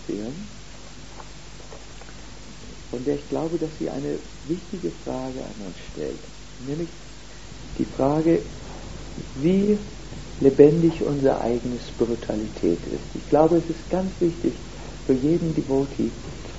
interessieren, von der ich glaube, dass sie eine wichtige Frage an uns stellt. Nämlich die Frage, wie lebendig unsere eigene Spiritualität ist. Ich glaube, es ist ganz wichtig für jeden Devotee,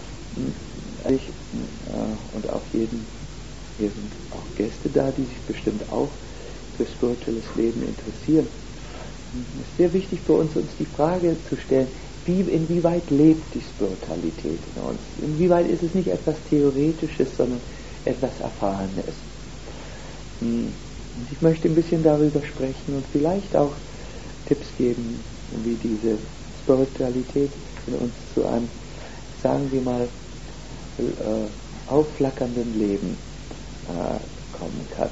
und auch jeden, hier sind auch Gäste da, die sich bestimmt auch für spirituelles Leben interessieren. Es ist sehr wichtig für uns die Frage zu stellen, inwieweit lebt die Spiritualität in uns? Inwieweit ist es nicht etwas Theoretisches, sondern etwas Erfahrenes? Und ich möchte ein bisschen darüber sprechen und vielleicht auch Tipps geben, wie diese Spiritualität in uns zu einem, sagen wir mal, aufflackernden Leben kommen kann.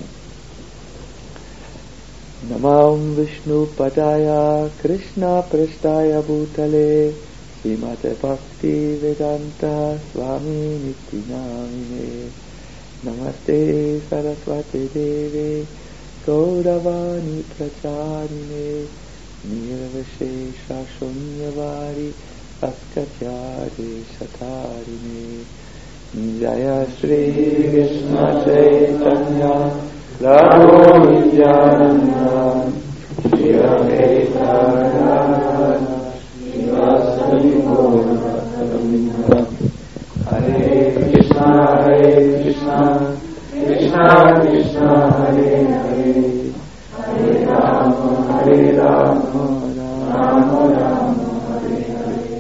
Namam Vishnu Padaya Krishna Prasthaya Bhutale Srimate Bhakti Vedanta Swami Niti Namine Namaste Saraswati Deve Gauravani Pracharine Nirvashesha Shunyavari Askatyade Shatarine Jaya Shri Krishna Chaitanya Prabhu Nityananda Shri Advaita Gadadhara Srivasadi Gaura Hare Krishna Krishna Krishna Hare Hare Hare Rama Rama Rama Hare Hare.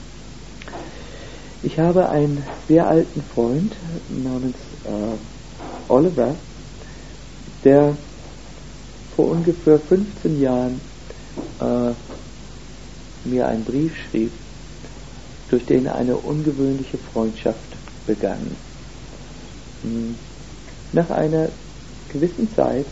Ich habe einen sehr alten Freund namens Oliver, der vor ungefähr 15 Jahren mir einen Brief schrieb, durch den eine ungewöhnliche Freundschaft begann. Nach einer gewissen Zeit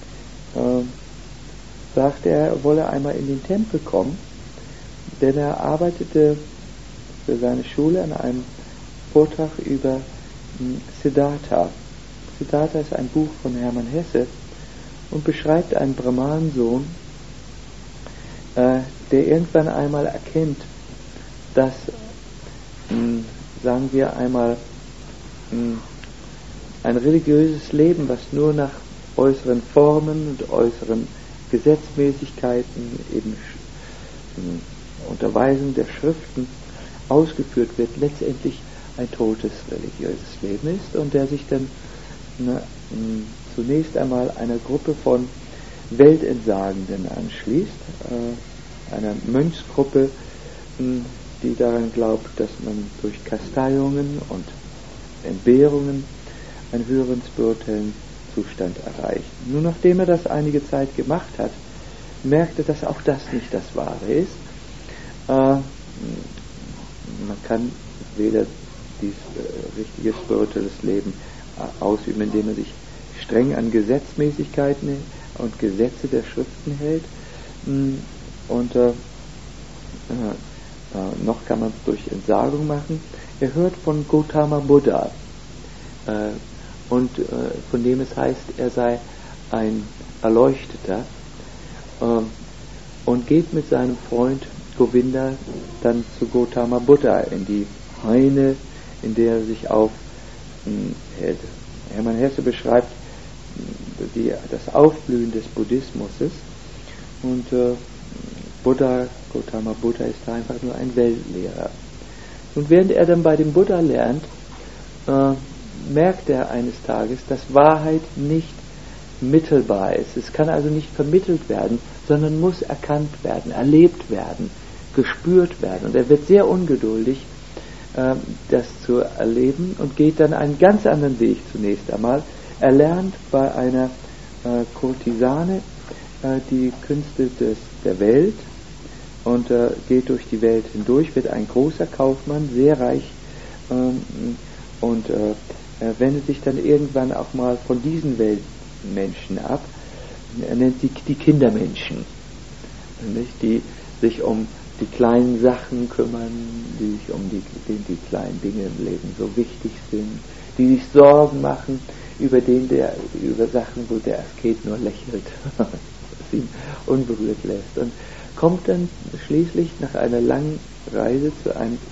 sagte er wolle einmal in den Tempel kommen, denn er arbeitete für seine Schule an einem Vortrag über Siddhartha. Siddhartha ist ein Buch von Hermann Hesse und beschreibt einen Brahmansohn, der irgendwann einmal erkennt, dass, sagen wir einmal, ein religiöses Leben, was nur nach äußeren Formen und äußeren Gesetzmäßigkeiten, eben Unterweisung der Schriften ausgeführt wird, letztendlich ein totes religiöses Leben ist und der sich dann zunächst einmal einer Gruppe von Weltentsagenden anschließt, einer Mönchsgruppe, die daran glaubt, dass man durch Kasteiungen und Entbehrungen einen höheren spirituellen Zustand erreicht. Nur nachdem er das einige Zeit gemacht hat, merkte, dass auch das nicht das Wahre ist. Man kann weder dieses richtige spirituelles Leben ausüben, indem man sich streng an Gesetzmäßigkeiten und Gesetze der Schriften hält, und noch kann man es durch Entsagung machen. Er hört von Gautama Buddha, und von dem es heißt, er sei ein Erleuchteter, und geht mit seinem Freund Govinda dann zu Gautama Buddha in die Haine, in der er sich aufhält. Hermann Hesse beschreibt das Aufblühen des Buddhismus, und Gautama Buddha ist da einfach nur ein Weltlehrer. Und während er dann bei dem Buddha lernt, merkt er eines Tages, dass Wahrheit nicht mittelbar ist. Es kann also nicht vermittelt werden, sondern muss erkannt werden, erlebt werden, gespürt werden. Und er wird sehr ungeduldig, das zu erleben, und geht dann einen ganz anderen Weg zunächst einmal. Er lernt bei einer Kurtisane die Künste der Welt und geht durch die Welt hindurch, wird ein großer Kaufmann, sehr reich, und er wendet sich dann irgendwann auch mal von diesen Weltmenschen ab. Er nennt sie die Kindermenschen, nicht? Die sich um die kleinen Sachen kümmern, die sich um die kleinen Dinge im Leben so wichtig sind, die sich Sorgen machen über Sachen, wo der Asket nur lächelt, was ihn unberührt lässt, und kommt dann schließlich nach einer langen Reise zu einem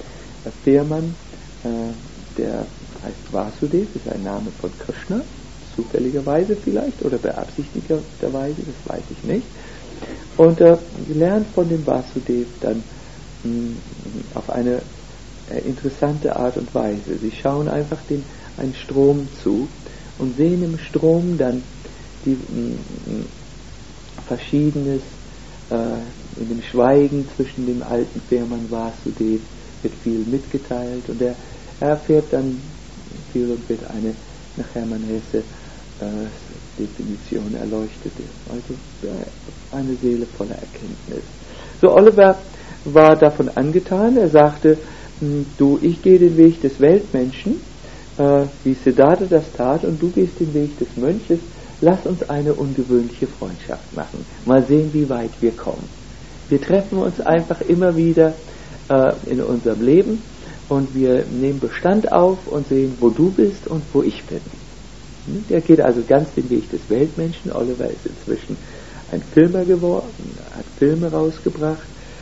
Fährmann, der heißt Vasudev, ist ein Name von Krishna, zufälligerweise vielleicht oder beabsichtigterweise, das weiß ich nicht. Und lernt von dem Vasudev dann auf eine interessante Art und Weise. Sie schauen einfach einen Strom zu und sehen im Strom dann die Verschiedenes in dem Schweigen zwischen dem alten Fährmann Vasudev wird viel mitgeteilt und er erfährt dann viel und wird nach Hermann Hesse Definition erleuchtete. Also eine Seele voller Erkenntnis. So, Oliver war davon angetan, er sagte, du, ich gehe den Weg des Weltmenschen, wie Siddhartha das tat, und du gehst den Weg des Mönches, lass uns eine ungewöhnliche Freundschaft machen. Mal sehen, wie weit wir kommen. Wir treffen uns einfach immer wieder in unserem Leben und wir nehmen Bestand auf und sehen, wo du bist und wo ich bin. Der geht also ganz den Weg des Weltmenschen. Oliver ist inzwischen ein Filmer geworden, hat Filme rausgebracht,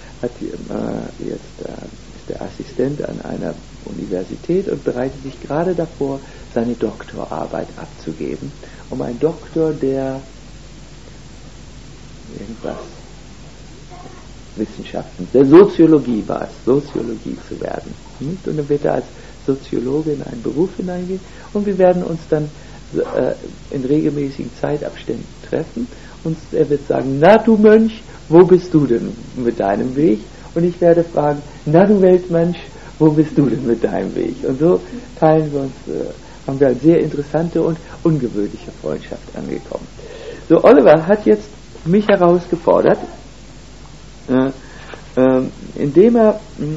ist der Assistent an einer Universität und bereitet sich gerade davor, seine Doktorarbeit abzugeben, um ein Doktor der Wissenschaften, der Soziologie war es, Soziologie zu werden. Und dann wird er als Soziologe in einen Beruf hineingehen und wir werden uns dann in regelmäßigen Zeitabständen treffen und er wird sagen, na du Mönch, wo bist du denn mit deinem Weg? Und ich werde fragen, na du Weltmensch, wo bist du denn mit deinem Weg? Und so teilen wir uns, haben wir eine sehr interessante und ungewöhnliche Freundschaft angekommen. So, Oliver hat jetzt mich herausgefordert, indem er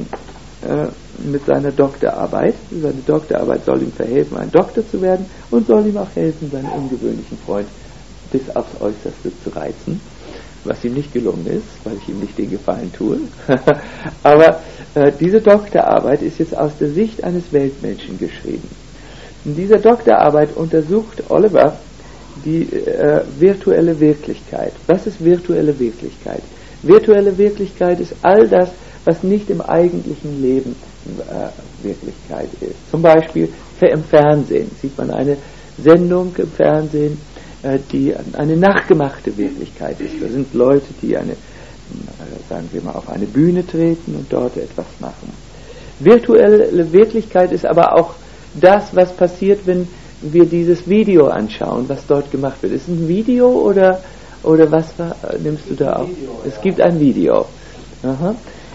mit seine Doktorarbeit soll ihm verhelfen, ein Doktor zu werden und soll ihm auch helfen, seinen ungewöhnlichen Freund bis aufs Äußerste zu reizen, was ihm nicht gelungen ist, weil ich ihm nicht den Gefallen tue. Aber diese Doktorarbeit ist jetzt aus der Sicht eines Weltmenschen geschrieben. In dieser Doktorarbeit untersucht Oliver die virtuelle Wirklichkeit. Was ist virtuelle Wirklichkeit? Virtuelle Wirklichkeit ist all das, was nicht im eigentlichen Leben Wirklichkeit ist. Zum Beispiel im Fernsehen sieht man eine Sendung im Fernsehen, die eine nachgemachte Wirklichkeit ist. Da sind Leute, die sagen wir mal, auf eine Bühne treten und dort etwas machen. Virtuelle Wirklichkeit ist aber auch das, was passiert, wenn wir dieses Video anschauen, was dort gemacht wird. Ist es ein Video oder was nimmst du da auf? Es gibt ein Video. Aha.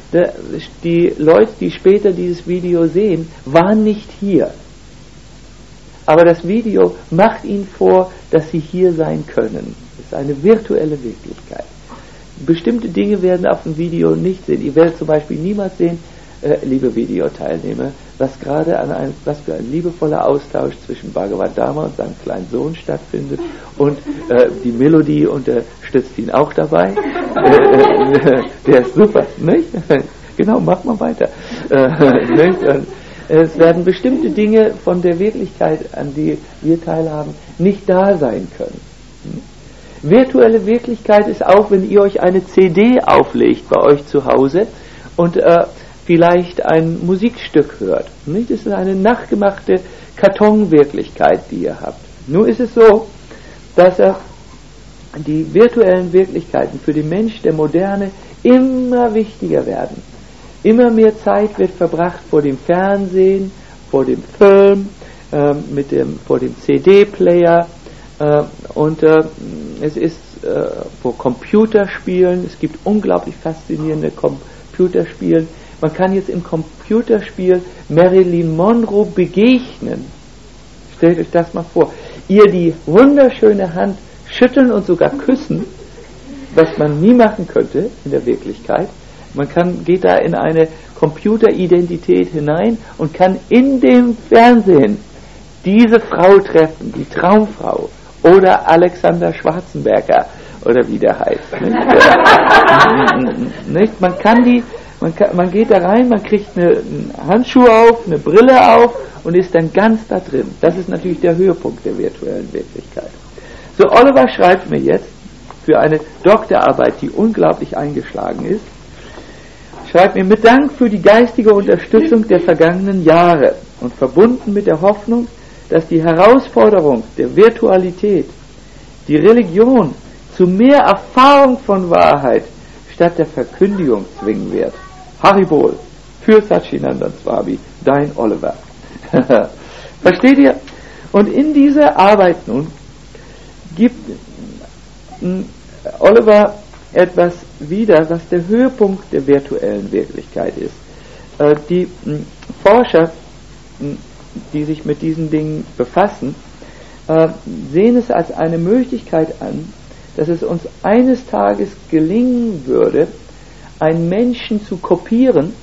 Die Leute, die später dieses Video sehen, waren nicht hier. Aber das Video macht ihnen vor, dass sie hier sein können. Das ist eine virtuelle Wirklichkeit. Bestimmte Dinge werden auf dem Video nicht sehen. Ihr werdet zum Beispiel niemals sehen, liebe Videoteilnehmer, was für ein liebevoller Austausch zwischen Bhagavadama und seinem kleinen Sohn stattfindet und die Melodie unterstützt ihn auch dabei. Der ist super, nicht? Genau, mach mal weiter. Nicht? Und es werden bestimmte Dinge von der Wirklichkeit, an die wir teilhaben, nicht da sein können. Virtuelle Wirklichkeit ist auch, wenn ihr euch eine CD auflegt bei euch zu Hause und vielleicht ein Musikstück hört. Nicht? Das ist eine nachgemachte Kartonwirklichkeit, die ihr habt. Nun ist es so, dass die virtuellen Wirklichkeiten für den Mensch der Moderne immer wichtiger werden. Immer mehr Zeit wird verbracht vor dem Fernsehen, vor dem Film, vor dem CD-Player und es ist vor Computerspielen. Es gibt unglaublich faszinierende Computerspiele. Man kann jetzt im Computerspiel Marilyn Monroe begegnen. Stellt euch das mal vor. Ihr die wunderschöne Hand schütteln und sogar küssen, was man nie machen könnte in der Wirklichkeit. Man geht da in eine Computeridentität hinein und kann in dem Fernsehen diese Frau treffen, die Traumfrau oder Alexander Schwarzenberger oder wie der heißt. Nicht? Man geht da rein, man kriegt einen Handschuh auf, eine Brille auf und ist dann ganz da drin. Das ist natürlich der Höhepunkt der virtuellen Wirklichkeit. So, Oliver schreibt mir jetzt für eine Doktorarbeit, die unglaublich eingeschlagen ist, schreibt mir, mit Dank für die geistige Unterstützung der vergangenen Jahre und verbunden mit der Hoffnung, dass die Herausforderung der Virtualität die Religion zu mehr Erfahrung von Wahrheit statt der Verkündigung zwingen wird. Haribol, für Satchidananda Swami, dein Oliver. Versteht ihr? Und in dieser Arbeit nun gibt Oliver etwas wieder, was der Höhepunkt der virtuellen Wirklichkeit ist. Die Forscher, die sich mit diesen Dingen befassen, sehen es als eine Möglichkeit an, dass es uns eines Tages gelingen würde, einen Menschen zu kopieren,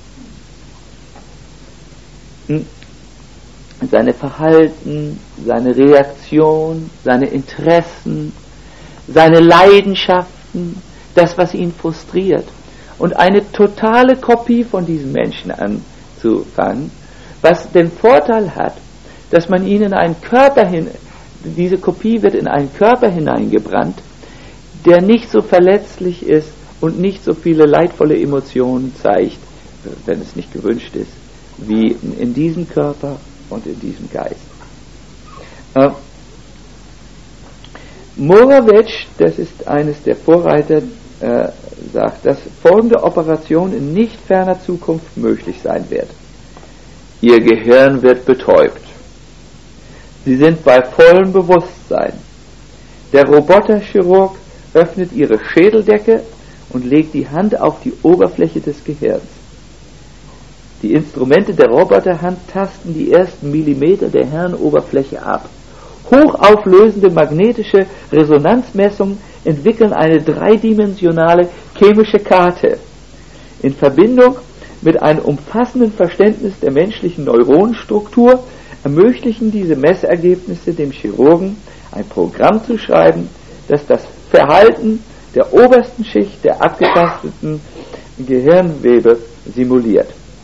seine Verhalten, seine Reaktion, seine Interessen, seine Leidenschaften, das, was ihn frustriert, und eine totale Kopie von diesem Menschen anzufangen, was den Vorteil hat, dass man ihn in einen Körper diese Kopie wird in einen Körper hineingebrannt, der nicht so verletzlich ist und nicht so viele leidvolle Emotionen zeigt, wenn es nicht gewünscht ist, wie in diesem Körper und in diesem Geist. Moravec, das ist eines der Vorreiter, sagt, dass folgende Operation in nicht ferner Zukunft möglich sein wird. Ihr Gehirn wird betäubt. Sie sind bei vollem Bewusstsein. Der Roboterchirurg öffnet ihre Schädeldecke und legt die Hand auf die Oberfläche des Gehirns. Die Instrumente der Roboterhand tasten die ersten Millimeter der Hirnoberfläche ab. Hochauflösende magnetische Resonanzmessungen entwickeln eine dreidimensionale chemische Karte. In Verbindung mit einem umfassenden Verständnis der menschlichen Neuronenstruktur ermöglichen diese Messergebnisse dem Chirurgen, ein Programm zu schreiben, das das Verhalten der obersten Schicht der abgetasteten Gehirnwebe simuliert.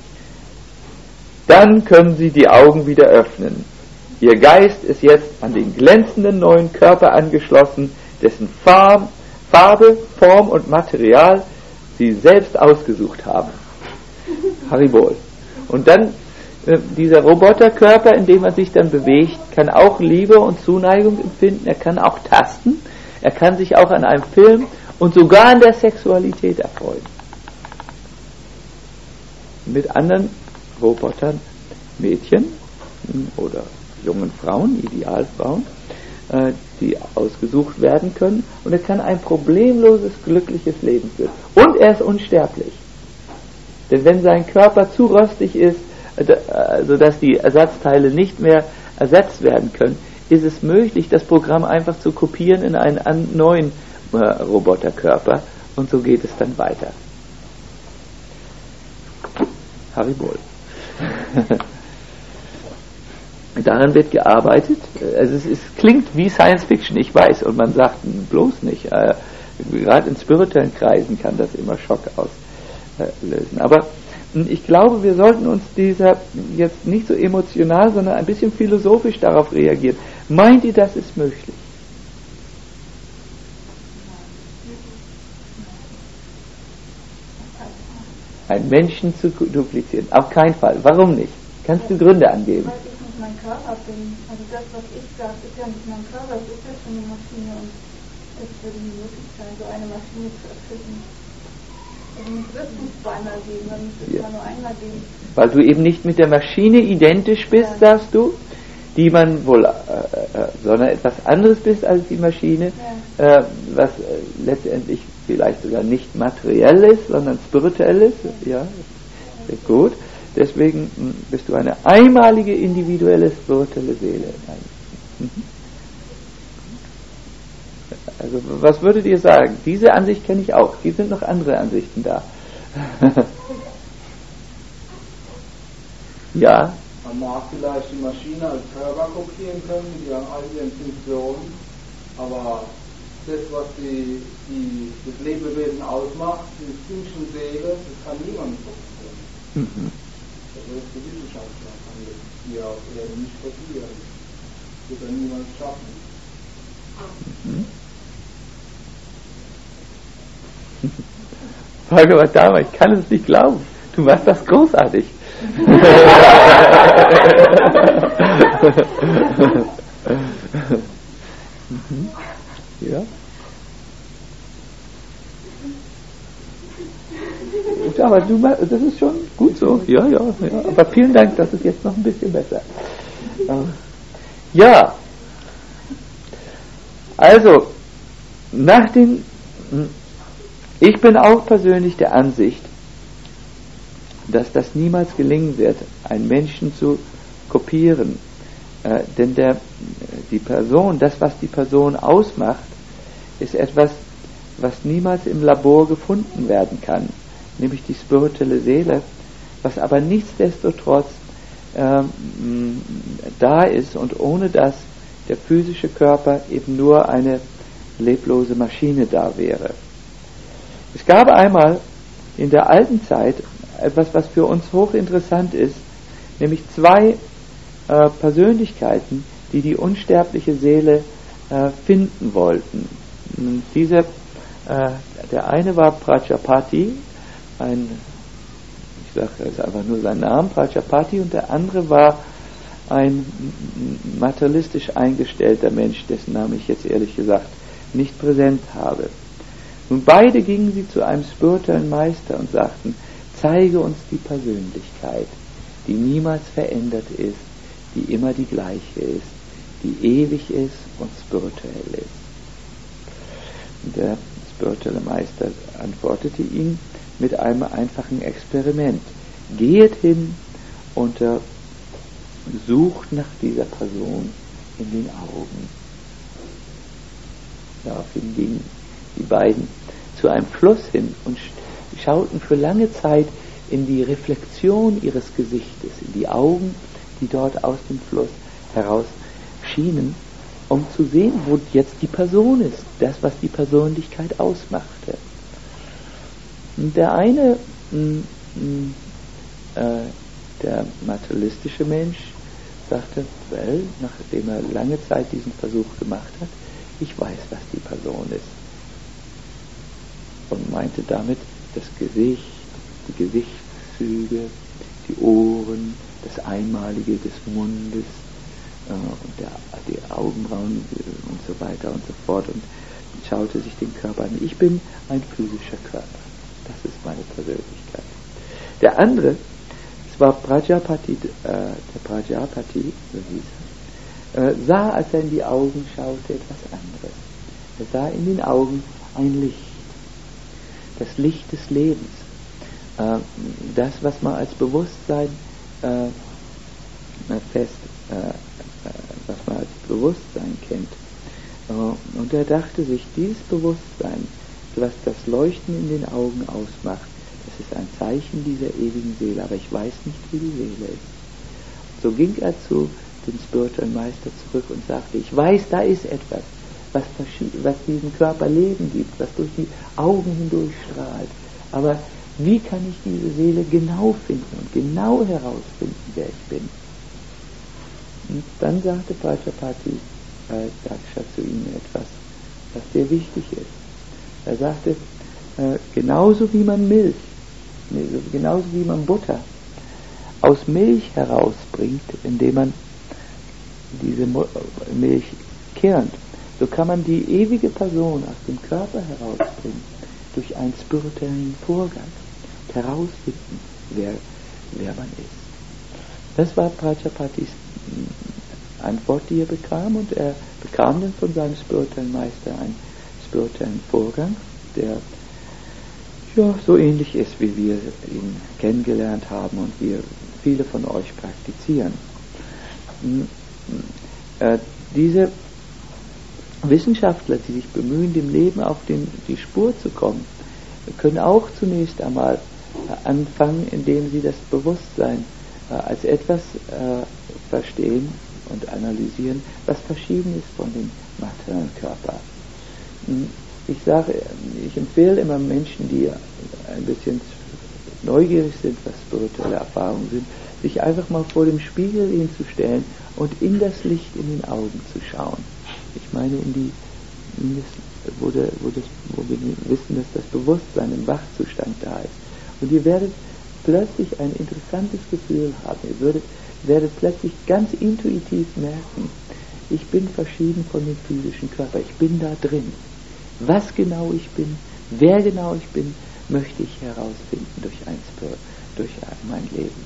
Dann können Sie die Augen wieder öffnen. Ihr Geist ist jetzt an den glänzenden neuen Körper angeschlossen, dessen Farbe, Form und Material Sie selbst ausgesucht haben. Haribol. Und dann dieser Roboterkörper, in dem man sich dann bewegt, kann auch Liebe und Zuneigung empfinden, er kann auch tasten, er kann sich auch an einem Film und sogar an der Sexualität erfreuen. Mit anderen Robotern, Mädchen oder jungen Frauen, Idealfrauen, die ausgesucht werden können, und er kann ein problemloses, glückliches Leben führen. Und er ist unsterblich. Denn wenn sein Körper zu rostig ist, sodass die Ersatzteile nicht mehr ersetzt werden können, ist es möglich, das Programm einfach zu kopieren in einen neuen Roboterkörper, und so geht es dann weiter. Haribol. Daran wird gearbeitet. Also es klingt wie Science Fiction, ich weiß, und man sagt bloß nicht. Gerade in spirituellen Kreisen kann das immer Schock auslösen. Aber ich glaube, wir sollten uns dieser jetzt nicht so emotional, sondern ein bisschen philosophisch darauf reagieren. Meint ihr, das ist möglich? Einen Menschen zu duplizieren? Auf keinen Fall. Warum nicht? Kannst du Gründe angeben? Weil ich nicht mein Körper bin. Also das, was ich sage, ist ja nicht mein Körper, es ist ja schon eine Maschine, und es würde nie möglich sein, so eine Maschine zu erfinden. Also es wird es nicht zweimal geben, dann muss es ja nur einmal geben. Weil du eben nicht mit der Maschine identisch bist, sagst du, die man wohl, sondern etwas anderes bist als die Maschine, was letztendlich vielleicht sogar nicht materiell ist, sondern spirituell ist. Ja, sehr gut. Deswegen bist du eine einmalige, individuelle, spirituelle Seele. Also, was würdet ihr sagen? Diese Ansicht kenne ich auch. Gibt es noch andere Ansichten da? Ja? Man mag vielleicht die Maschine als Körper kopieren können, mit ihren all ihren Funktionen, aber das, was das Lebewesen ausmacht, die physische Seele, das kann niemand kopieren. Also die Wissenschaftler kann das hier auf Erden nicht kopieren. Das wird dann niemand schaffen. Bhagavad Dharma, ich kann es nicht glauben. Du machst das großartig. Ja. Aber das ist schon gut so. Ja. Aber vielen Dank, das ist jetzt noch ein bisschen besser. Ja. Also, ich bin auch persönlich der Ansicht, dass das niemals gelingen wird, einen Menschen zu kopieren. Denn die Person, das, was die Person ausmacht, ist etwas, was niemals im Labor gefunden werden kann, nämlich die spirituelle Seele, was aber nichtsdestotrotz da ist und ohne das der physische Körper eben nur eine leblose Maschine da wäre. Es gab einmal in der alten Zeit etwas, was für uns hochinteressant ist, nämlich zwei Persönlichkeiten, die die unsterbliche Seele finden wollten. Der eine war Prajapati, ich sage jetzt einfach nur seinen Namen, Prajapati, und der andere war ein materialistisch eingestellter Mensch, dessen Namen ich jetzt ehrlich gesagt nicht präsent habe. Nun beide gingen sie zu einem spirituellen Meister und sagten, zeige uns die Persönlichkeit, die niemals verändert ist, die immer die gleiche ist, die ewig ist und spirituell ist. Und der spirituelle Meister antwortete ihm mit einem einfachen Experiment. Geht hin und sucht nach dieser Person in den Augen. Daraufhin gingen die beiden zu einem Fluss hin und schauten für lange Zeit in die Reflexion ihres Gesichtes, in die Augen, die dort aus dem Fluss heraus schienen, um zu sehen, wo jetzt die Person ist, das, was die Persönlichkeit ausmachte. Und der eine, der materialistische Mensch, sagte, well, nachdem er lange Zeit diesen Versuch gemacht hat, ich weiß, was die Person ist. Und meinte damit das Gesicht, die Gesichtszüge, die Ohren, das Einmalige des Mundes und die Augenbrauen und so weiter und so fort, und schaute sich den Körper an. Ich bin ein physischer Körper. Das ist meine Persönlichkeit. Der andere, es war Prajapati, der Prajapati, so hieß er, sah, als er in die Augen schaute, etwas anderes. Er sah in den Augen ein Licht. Das Licht des Lebens. Das, was man als Bewusstsein was man als Bewusstsein kennt. Und er dachte sich, dieses Bewusstsein, was das Leuchten in den Augen ausmacht, das ist ein Zeichen dieser ewigen Seele, aber ich weiß nicht, wie die Seele ist. So ging er zu dem spirituellen Meister zurück und sagte, ich weiß, da ist etwas, was diesem Körper Leben gibt, was durch die Augen hindurch strahlt. Aber wie kann ich diese Seele genau finden und genau herausfinden, wer ich bin? Und dann sagte Prajapati Daksha zu ihm etwas, was sehr wichtig ist. Er sagte, genauso wie man Milch, genauso wie man Butter aus Milch herausbringt, indem man diese Milch kernt, so kann man die ewige Person aus dem Körper herausbringen, durch einen spirituellen Vorgang, herausfinden, wer man ist. Das war Prajapatis Antwort, die er bekam, und er bekam dann von seinem spirituellen Meister einen spirituellen Vorgang, der so ähnlich ist, wie wir ihn kennengelernt haben und wie viele von euch praktizieren. Diese Wissenschaftler, die sich bemühen, dem Leben auf die Spur zu kommen, können auch zunächst einmal anfangen, indem sie das Bewusstsein als etwas verstehen und analysieren, was verschieden ist von dem materiellen Körper. Ich empfehle immer Menschen, die ein bisschen neugierig sind, was spirituelle Erfahrungen sind, sich einfach mal vor dem Spiegel hinzustellen und in das Licht in den Augen zu schauen. Ich meine in wo wir wissen, dass das Bewusstsein im Wachzustand da ist. Und ihr werdet plötzlich ein interessantes Gefühl haben. Ihr werdet plötzlich ganz intuitiv merken, ich bin verschieden von dem physischen Körper. Ich bin da drin. Was genau ich bin, wer genau ich bin, möchte ich herausfinden durch mein Leben.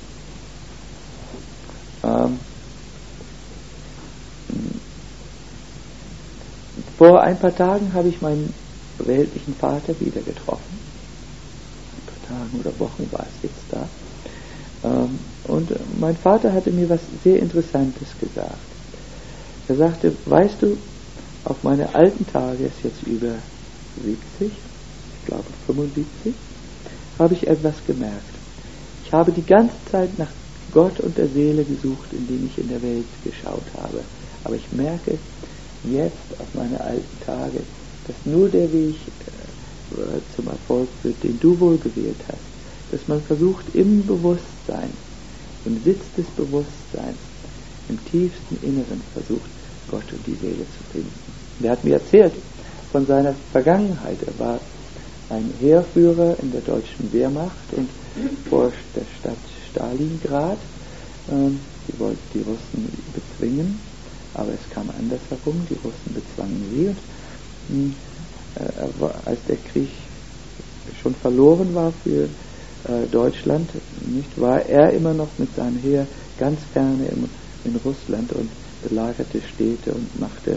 Vor ein paar Tagen habe ich meinen weltlichen Vater wieder getroffen. Ein paar Tagen oder Wochen war es jetzt da. Und mein Vater hatte mir was sehr Interessantes gesagt. Er sagte, weißt du, auf meine alten Tage, ist jetzt über 70, ich glaube 75, habe ich etwas gemerkt. Ich habe die ganze Zeit nach Gott und der Seele gesucht, indem ich in der Welt geschaut habe. Aber ich merke jetzt auf meine alten Tage, dass nur der Weg zum Erfolg führt, den du wohl gewählt hast. Dass man versucht, im Bewusstsein, im Sitz des Bewusstseins, im tiefsten Inneren versucht, Gott und die Seele zu finden. Er hat mir erzählt von seiner Vergangenheit. Er war ein Heerführer in der deutschen Wehrmacht und vor der Stadt Stalingrad. Die wollten die Russen bezwingen, aber es kam anders herum. Die Russen bezwangen sie. Und als der Krieg schon verloren war für Deutschland, war er immer noch mit seinem Heer ganz ferne in Russland und belagerte Städte und machte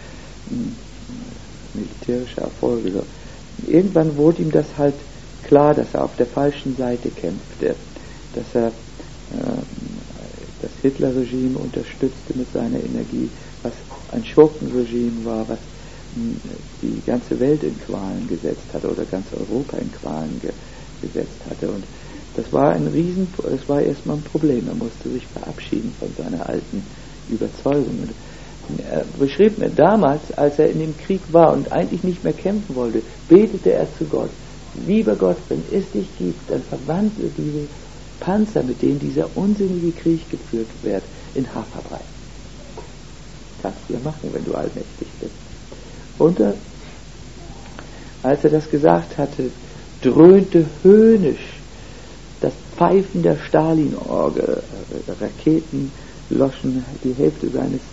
militärische Erfolge. So. Irgendwann wurde ihm das halt klar, dass er auf der falschen Seite kämpfte, dass er das Hitler-Regime unterstützte mit seiner Energie, was ein Schurkenregime war, was die ganze Welt in Qualen gesetzt hatte oder ganz Europa in Qualen gesetzt hatte. Und das war es war erstmal ein Problem. Er musste sich verabschieden von seiner alten Überzeugung. Und er beschrieb mir damals, als er in dem Krieg war und eigentlich nicht mehr kämpfen wollte, betete er zu Gott: Lieber Gott, wenn es dich gibt, dann verwandle diese Panzer, mit denen dieser unsinnige Krieg geführt wird, in Haferbrei. Kannst du ja machen, wenn du allmächtig bist. Und als er das gesagt hatte, dröhnte höhnisch das Pfeifen der Stalin-Orgel. Raketen loschen die Hälfte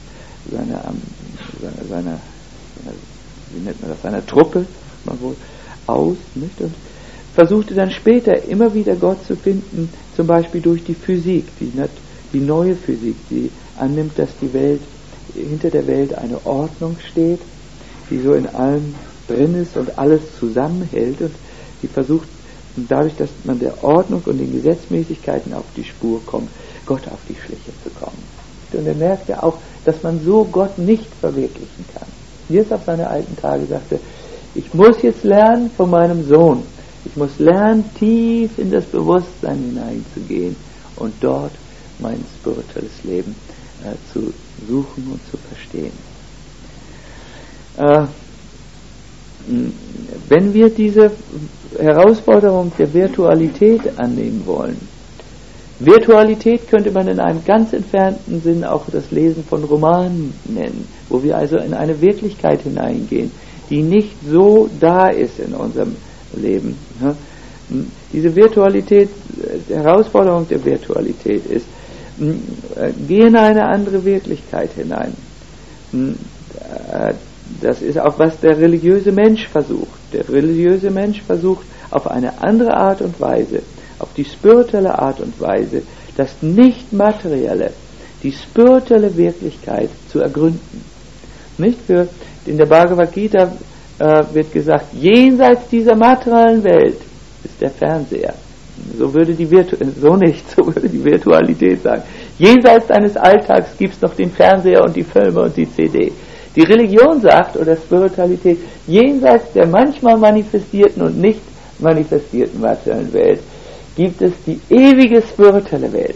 seiner Truppe aus, nicht? Und versuchte dann später immer wieder Gott zu finden, zum Beispiel durch die Physik, die neue Physik, die annimmt, dass die Welt, hinter der Welt eine Ordnung steht, die so in allem drin ist und alles zusammenhält, und die versucht, dadurch, dass man der Ordnung und den Gesetzmäßigkeiten auf die Spur kommt, Gott auf die Schliche zu kommen. Und er merkte auch, dass man so Gott nicht verwirklichen kann. Jetzt auf seine alten Tage sagte, ich muss jetzt lernen von meinem Sohn. Ich muss lernen, tief in das Bewusstsein hineinzugehen und dort mein spirituelles Leben zu suchen und zu verstehen. Wenn wir diese Herausforderung der Virtualität annehmen wollen, Virtualität könnte man in einem ganz entfernten Sinn auch das Lesen von Romanen nennen, wo wir also in eine Wirklichkeit hineingehen, die nicht so da ist in unserem Leben. Diese Virtualität, die Herausforderung der Virtualität ist, geh in eine andere Wirklichkeit hinein. Das ist auch, was der religiöse Mensch versucht. Der religiöse Mensch versucht auf eine andere Art und Weise, auf die spirituelle Art und Weise, das Nicht-Materielle, die spirituelle Wirklichkeit zu ergründen. Nicht? In der Bhagavad Gita wird gesagt, jenseits dieser materiellen Welt ist der Fernseher. So würde die Virtualität sagen. Jenseits deines Alltags gibt es noch den Fernseher und die Filme und die CD. Die Religion sagt, oder Spiritualität, jenseits der manchmal manifestierten und nicht manifestierten materiellen Welt gibt es die ewige spirituelle Welt.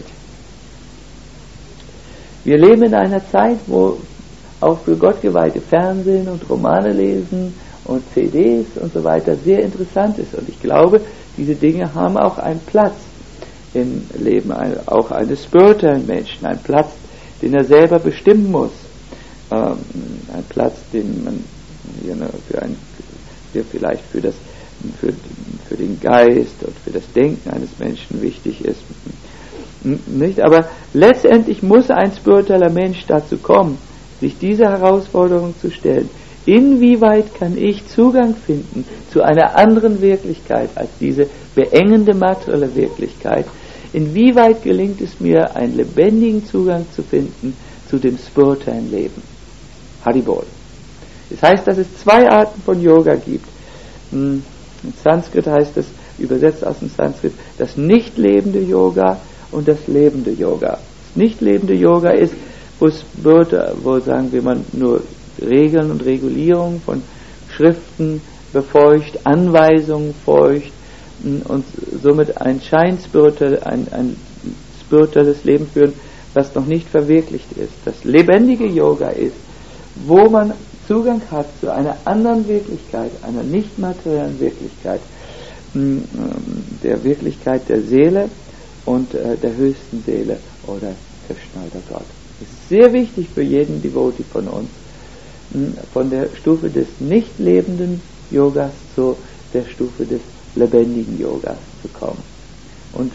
Wir leben in einer Zeit, wo auch für Gottgeweihte Fernsehen und Romane lesen und CDs und so weiter sehr interessant ist. Und ich glaube, diese Dinge haben auch einen Platz im Leben, auch eines spirituellen Menschen, einen Platz, den er selber bestimmen muss. Ein Platz, den man für ein der vielleicht für den Geist und für das Denken eines Menschen wichtig ist. Nicht? Aber letztendlich muss ein spiritueller Mensch dazu kommen, sich dieser Herausforderung zu stellen. Inwieweit kann ich Zugang finden zu einer anderen Wirklichkeit als diese beengende materielle Wirklichkeit? Inwieweit gelingt es mir, einen lebendigen Zugang zu finden zu dem spirituellen Leben? Haribol. Das heißt, dass es zwei Arten von Yoga gibt. In Sanskrit heißt es, übersetzt aus dem Sanskrit, das nicht lebende Yoga und das lebende Yoga. Das nicht lebende Yoga ist, wo sagen wir mal nur Regeln und Regulierungen von Schriften befeucht, Anweisungen feucht und somit ein ein spirituelles Leben führen, was noch nicht verwirklicht ist. Das lebendige Yoga ist, wo man Zugang hat zu einer anderen Wirklichkeit, einer nicht materiellen Wirklichkeit, der Wirklichkeit der Seele und der höchsten Seele oder Krishna oder Gott. Es ist sehr wichtig für jeden Devotee von uns, von der Stufe des nicht lebenden Yogas zu der Stufe des lebendigen Yogas zu kommen. Und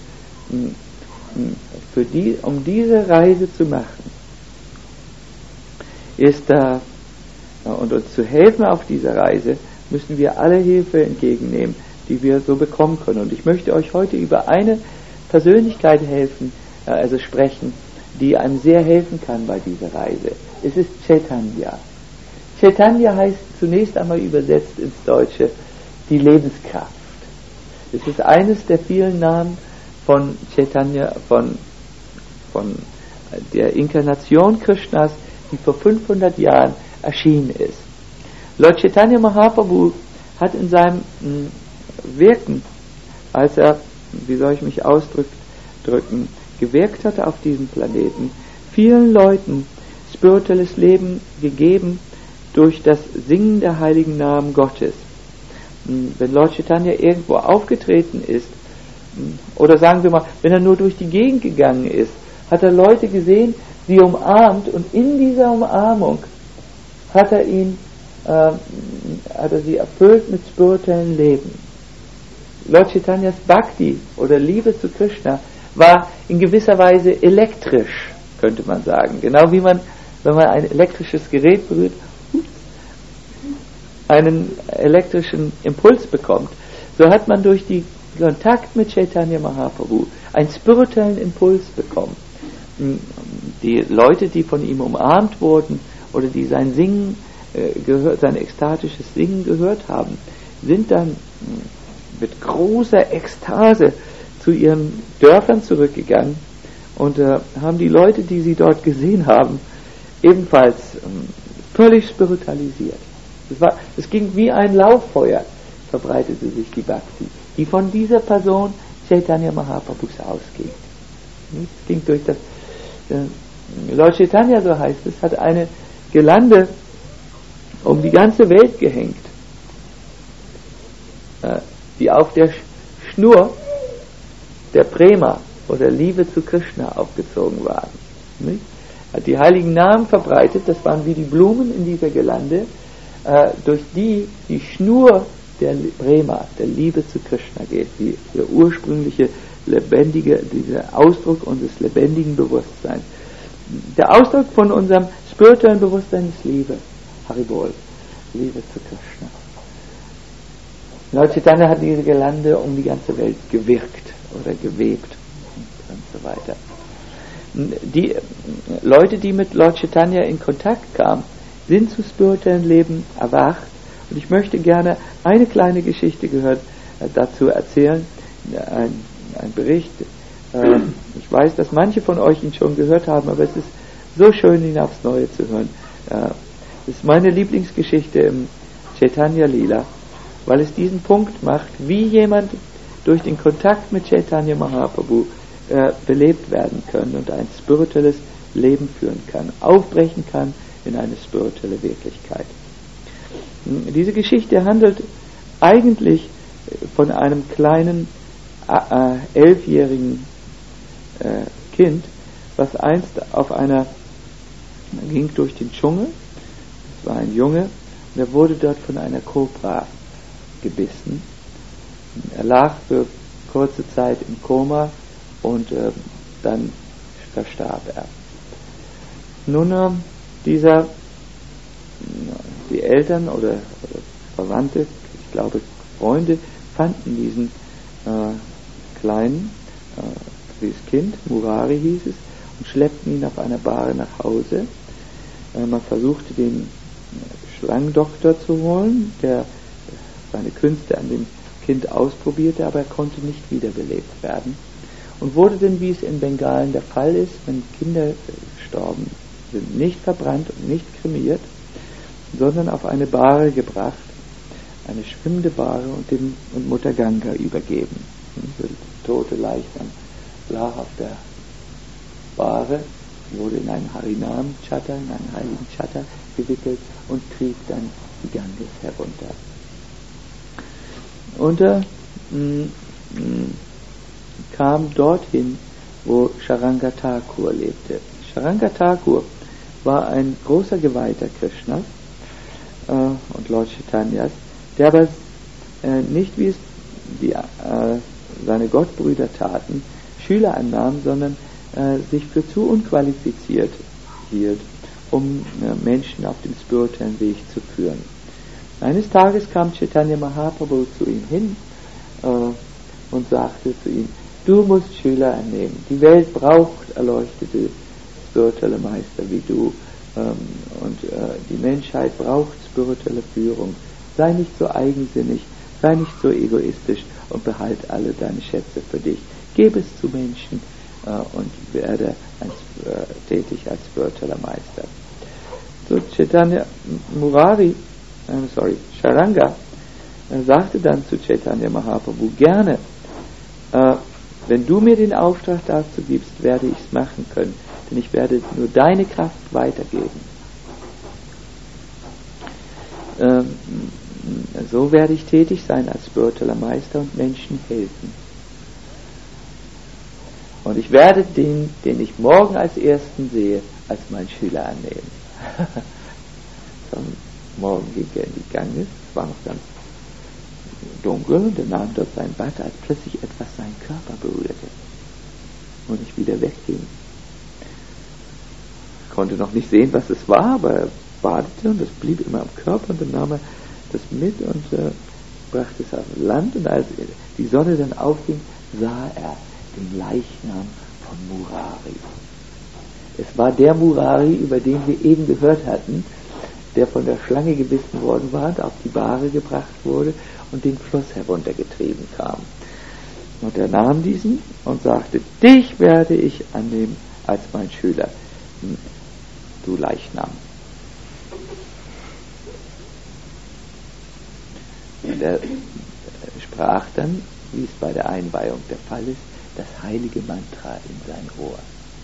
um diese Reise zu machen, und uns zu helfen auf dieser Reise, müssen wir alle Hilfe entgegennehmen, die wir so bekommen können. Und ich möchte euch heute über eine Persönlichkeit sprechen, die einem sehr helfen kann bei dieser Reise. Es ist Chaitanya. Chaitanya heißt zunächst einmal übersetzt ins Deutsche die Lebenskraft. Es ist eines der vielen Namen von Chaitanya, von der Inkarnation Krishnas, die vor 500 Jahren erschienen ist. Lord Chaitanya Mahaprabhu hat in seinem Wirken, als er, wie soll ich mich ausdrücken, gewirkt hatte auf diesem Planeten, vielen Leuten spirituelles Leben gegeben durch das Singen der heiligen Namen Gottes. Wenn Lord Chaitanya irgendwo aufgetreten ist, oder sagen wir mal, wenn er nur durch die Gegend gegangen ist, hat er Leute gesehen, sie umarmt, und in dieser Umarmung hat er sie erfüllt mit spirituellem Leben. Lord Chaitanyas Bhakti oder Liebe zu Krishna war in gewisser Weise elektrisch, könnte man sagen. Genau wie man, wenn man ein elektrisches Gerät berührt, einen elektrischen Impuls bekommt. So hat man durch den Kontakt mit Chaitanya Mahaprabhu einen spirituellen Impuls bekommen. Die Leute, die von ihm umarmt wurden oder die sein Singen sein ekstatisches Singen gehört haben, sind dann mit großer Ekstase zu ihren Dörfern zurückgegangen und haben die Leute, die sie dort gesehen haben, ebenfalls völlig spiritualisiert. Es ging wie ein Lauffeuer, verbreitete sich die Bhakti, die von dieser Person Chaitanya Mahaprabhus ausging. Es ging durch das Lord Chaitanya, so heißt es, hat eine Girlande um die ganze Welt gehängt, die auf der Schnur der Prema oder Liebe zu Krishna aufgezogen waren. Nicht? Hat die heiligen Namen verbreitet, das waren wie die Blumen in dieser Girlande, durch die Schnur der Prema, der Liebe zu Krishna geht, der ursprüngliche lebendige, dieser Ausdruck unseres lebendigen Bewusstseins. Der Ausdruck von unserem spirituellen Bewusstsein ist Liebe. Haribol, Liebe zu Krishna. Lord Chaitanya hat diese Girlande um die ganze Welt gewirkt oder gewebt und so weiter. Die Leute, die mit Lord Chaitanya in Kontakt kamen, sind zu spirituellen Leben erwacht. Und ich möchte gerne eine kleine Geschichte dazu erzählen, ein Bericht. Ich weiß, dass manche von euch ihn schon gehört haben, aber es ist so schön, ihn aufs Neue zu hören. Das ist meine Lieblingsgeschichte im Chaitanya Lila, weil es diesen Punkt macht, wie jemand durch den Kontakt mit Chaitanya Mahaprabhu belebt werden kann und ein spirituelles Leben führen kann, aufbrechen kann in eine spirituelle Wirklichkeit. Diese Geschichte handelt eigentlich von einem kleinen 11-jährigen Kind, was einst ging durch den Dschungel. Es war ein Junge, und er wurde dort von einer Kobra gebissen. Er lag für kurze Zeit im Koma und dann verstarb er. Nun, die Eltern oder Verwandte, ich glaube Freunde, fanden diesen kleinen, dieses Kind, Murari hieß es, und schleppten ihn auf einer Bahre nach Hause. Man versuchte den Schlangendoktor zu holen, der seine Künste an dem Kind ausprobierte, aber er konnte nicht wiederbelebt werden. Und wurde denn, wie es in Bengalen der Fall ist, wenn Kinder gestorben sind, nicht verbrannt und nicht kremiert, sondern auf eine Bahre gebracht, eine schwimmende Bahre, und Mutter Ganga übergeben. Der tote Leichnam lag auf der Bahre, wurde in einen Harinam-Chatter, in einen heiligen Chatter gewickelt und trieb dann die Ganges herunter. Und er kam dorthin, wo Charanga Thakur lebte. Charanga Thakur war ein großer Geweihter Krishnas und Lord Chaitanyas, der aber nicht, wie es seine Gottbrüder taten, Schüler annahm, sondern sich für zu unqualifiziert hielt, um Menschen auf dem spirituellen Weg zu führen. Eines Tages kam Chaitanya Mahaprabhu zu ihm hin und sagte zu ihm: Du musst Schüler annehmen. Die Welt braucht erleuchtete spirituelle Meister wie du, und die Menschheit braucht spirituelle Führung. Sei nicht so eigensinnig, sei nicht so egoistisch und behalte alle deine Schätze für dich. Gib es zu Menschen und werde tätig als spiritueller Meister. So Charanga sagte dann zu Chaitanya Mahaprabhu: Gerne, wenn du mir den Auftrag dazu gibst, werde ich es machen können, denn ich werde nur deine Kraft weitergeben. So werde ich tätig sein als spiritueller Meister und Menschen helfen. Und ich werde den ich morgen als ersten sehe, als meinen Schüler annehmen. Am Morgen ging er in die Ganges, es war noch ganz dunkel, und er nahm dort sein Bad, als plötzlich etwas seinen Körper berührte und nicht wieder wegging. Er konnte noch nicht sehen, was es war, aber er badete und es blieb immer am Körper, und dann nahm er das mit und brachte es auf Land, und als die Sonne dann aufging, sah er den Leichnam von Murari. Es war der Murari, über den wir eben gehört hatten, der von der Schlange gebissen worden war und auf die Bahre gebracht wurde und den Fluss heruntergetrieben kam. Und er nahm diesen und sagte: Dich werde ich annehmen als mein Schüler, du Leichnam. Und er sprach dann, wie es bei der Einweihung der Fall ist, das heilige Mantra in sein Ohr.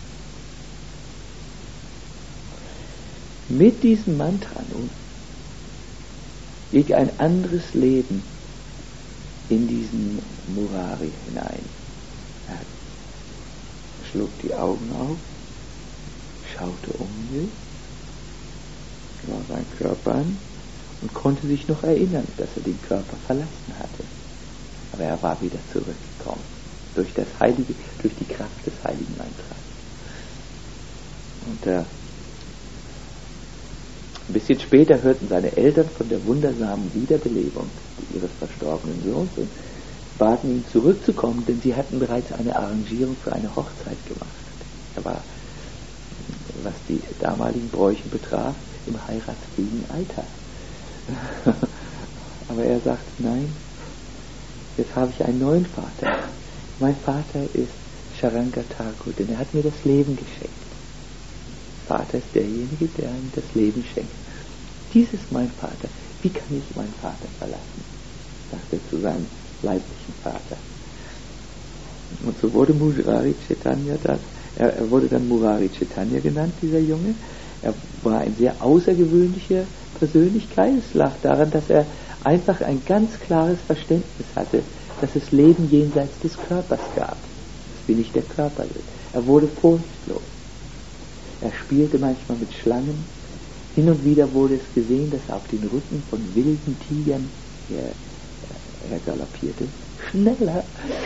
Mit diesem Mantra nun ging ein anderes Leben in diesen Murari hinein. Er schlug die Augen auf, schaute um sich, sah seinen Körper an und konnte sich noch erinnern, dass er den Körper verlassen hatte. Aber er war wieder zurückgekommen durch die Kraft des heiligen Mantras. Und ein bisschen später hörten seine Eltern von der wundersamen Wiederbelebung ihres verstorbenen Sohns und baten ihn zurückzukommen, denn sie hatten bereits eine Arrangierung für eine Hochzeit gemacht. Er war, was die damaligen Bräuche betraf, im heiratsfähigen Alter. Aber er sagt: Nein, jetzt habe ich einen neuen Vater. Mein Vater ist Charanga Thakur, denn er hat mir das Leben geschenkt. Vater ist derjenige, der einem das Leben schenkt. Dies ist mein Vater. Wie kann ich meinen Vater verlassen? Sagt er zu seinem leiblichen Vater. Und so wurde Murari Chaitanya er wurde dann Murari Chaitanya genannt, dieser Junge. Er war eine sehr außergewöhnliche Persönlichkeit. Es lag daran, dass er einfach ein ganz klares Verständnis hatte, dass es Leben jenseits des Körpers gab, wie nicht der Körper will. Er wurde furchtlos. Er spielte manchmal mit Schlangen. Hin und wieder wurde es gesehen, dass er auf den Rücken von wilden Tigern er galoppierte schneller.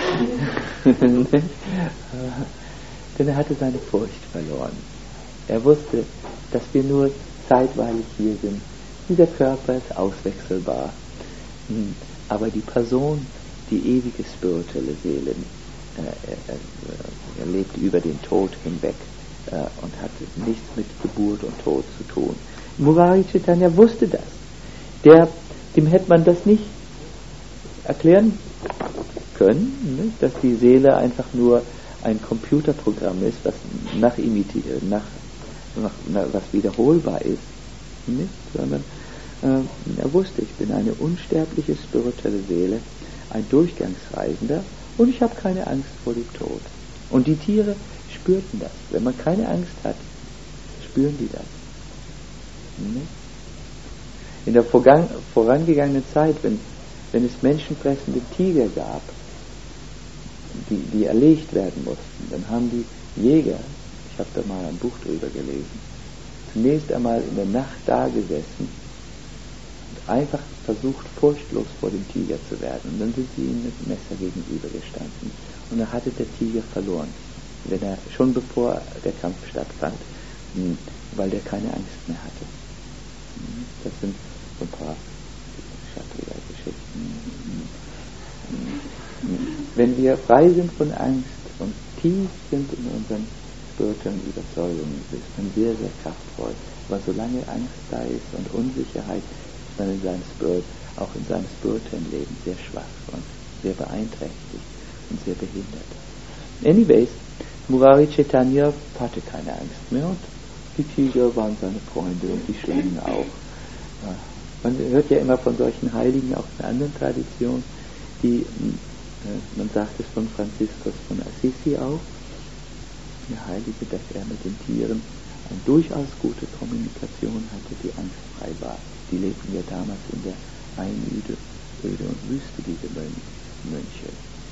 Denn er hatte seine Furcht verloren. Er wusste, dass wir nur zeitweilig hier sind. Dieser Körper ist auswechselbar. Aber die Person, die ewige spirituelle Seele, er lebt über den Tod hinweg und hat nichts mit Geburt und Tod zu tun. Murari Chaitanya wusste das. Dem hätte man das nicht erklären können, nicht? Dass die Seele einfach nur ein Computerprogramm ist, was was wiederholbar ist, nicht? Sondern er wusste, ich bin eine unsterbliche spirituelle Seele, ein Durchgangsreisender, und ich habe keine Angst vor dem Tod. Und die Tiere spürten das. Wenn man keine Angst hat, spüren die das. Nicht? In der vorangegangenen Zeit, wenn es menschenfressende Tiger gab, die erlegt werden mussten, dann haben die Jäger, ich habe da mal ein Buch drüber gelesen, zunächst einmal in der Nacht da gesessen und einfach versucht, furchtlos vor dem Tiger zu werden. Und dann sind sie ihm mit dem Messer gegenüber gestanden. Und dann hatte der Tiger verloren, schon bevor der Kampf stattfand, weil der keine Angst mehr hatte. Das sind so ein paar Kshatriya-Geschichten. Wenn wir frei sind von Angst und tief sind in unseren spirituellen Überzeugungen, ist man sehr, sehr kraftvoll. Aber solange Angst da ist und Unsicherheit, ist man auch in seinem spirituellen Leben sehr schwach und sehr beeinträchtigt und sehr behindert. Anyways, Murari Chaitanya hatte keine Angst mehr und die Tiger waren seine Freunde und die Schlangen auch. Man hört ja immer von solchen Heiligen auch in anderen Traditionen, man sagt es von Franziskus von Assisi auch, der Heilige, dass er mit den Tieren eine durchaus gute Kommunikation hatte, die angstfrei war. Die lebten ja damals in der Einöde und Wüste, diese Mönche.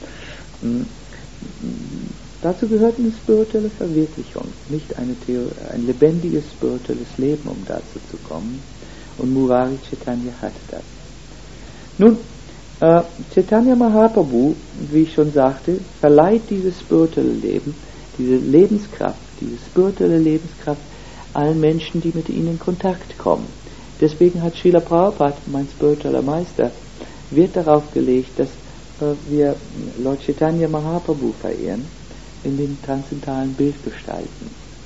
Dazu gehört eine spirituelle Verwirklichung, nicht ein lebendiges spirituelles Leben, um dazu zu kommen. Und Murari Chaitanya hatte das. Nun, Chaitanya Mahaprabhu, wie ich schon sagte, verleiht dieses spirituelle Leben, diese Lebenskraft, diese spirituelle Lebenskraft allen Menschen, die mit ihnen in Kontakt kommen. Deswegen hat Srila Prabhupada, mein spiritueller Meister, Wert darauf gelegt, dass wir Lord Chaitanya Mahaprabhu verehren in den transzendentalen Bildgestalten.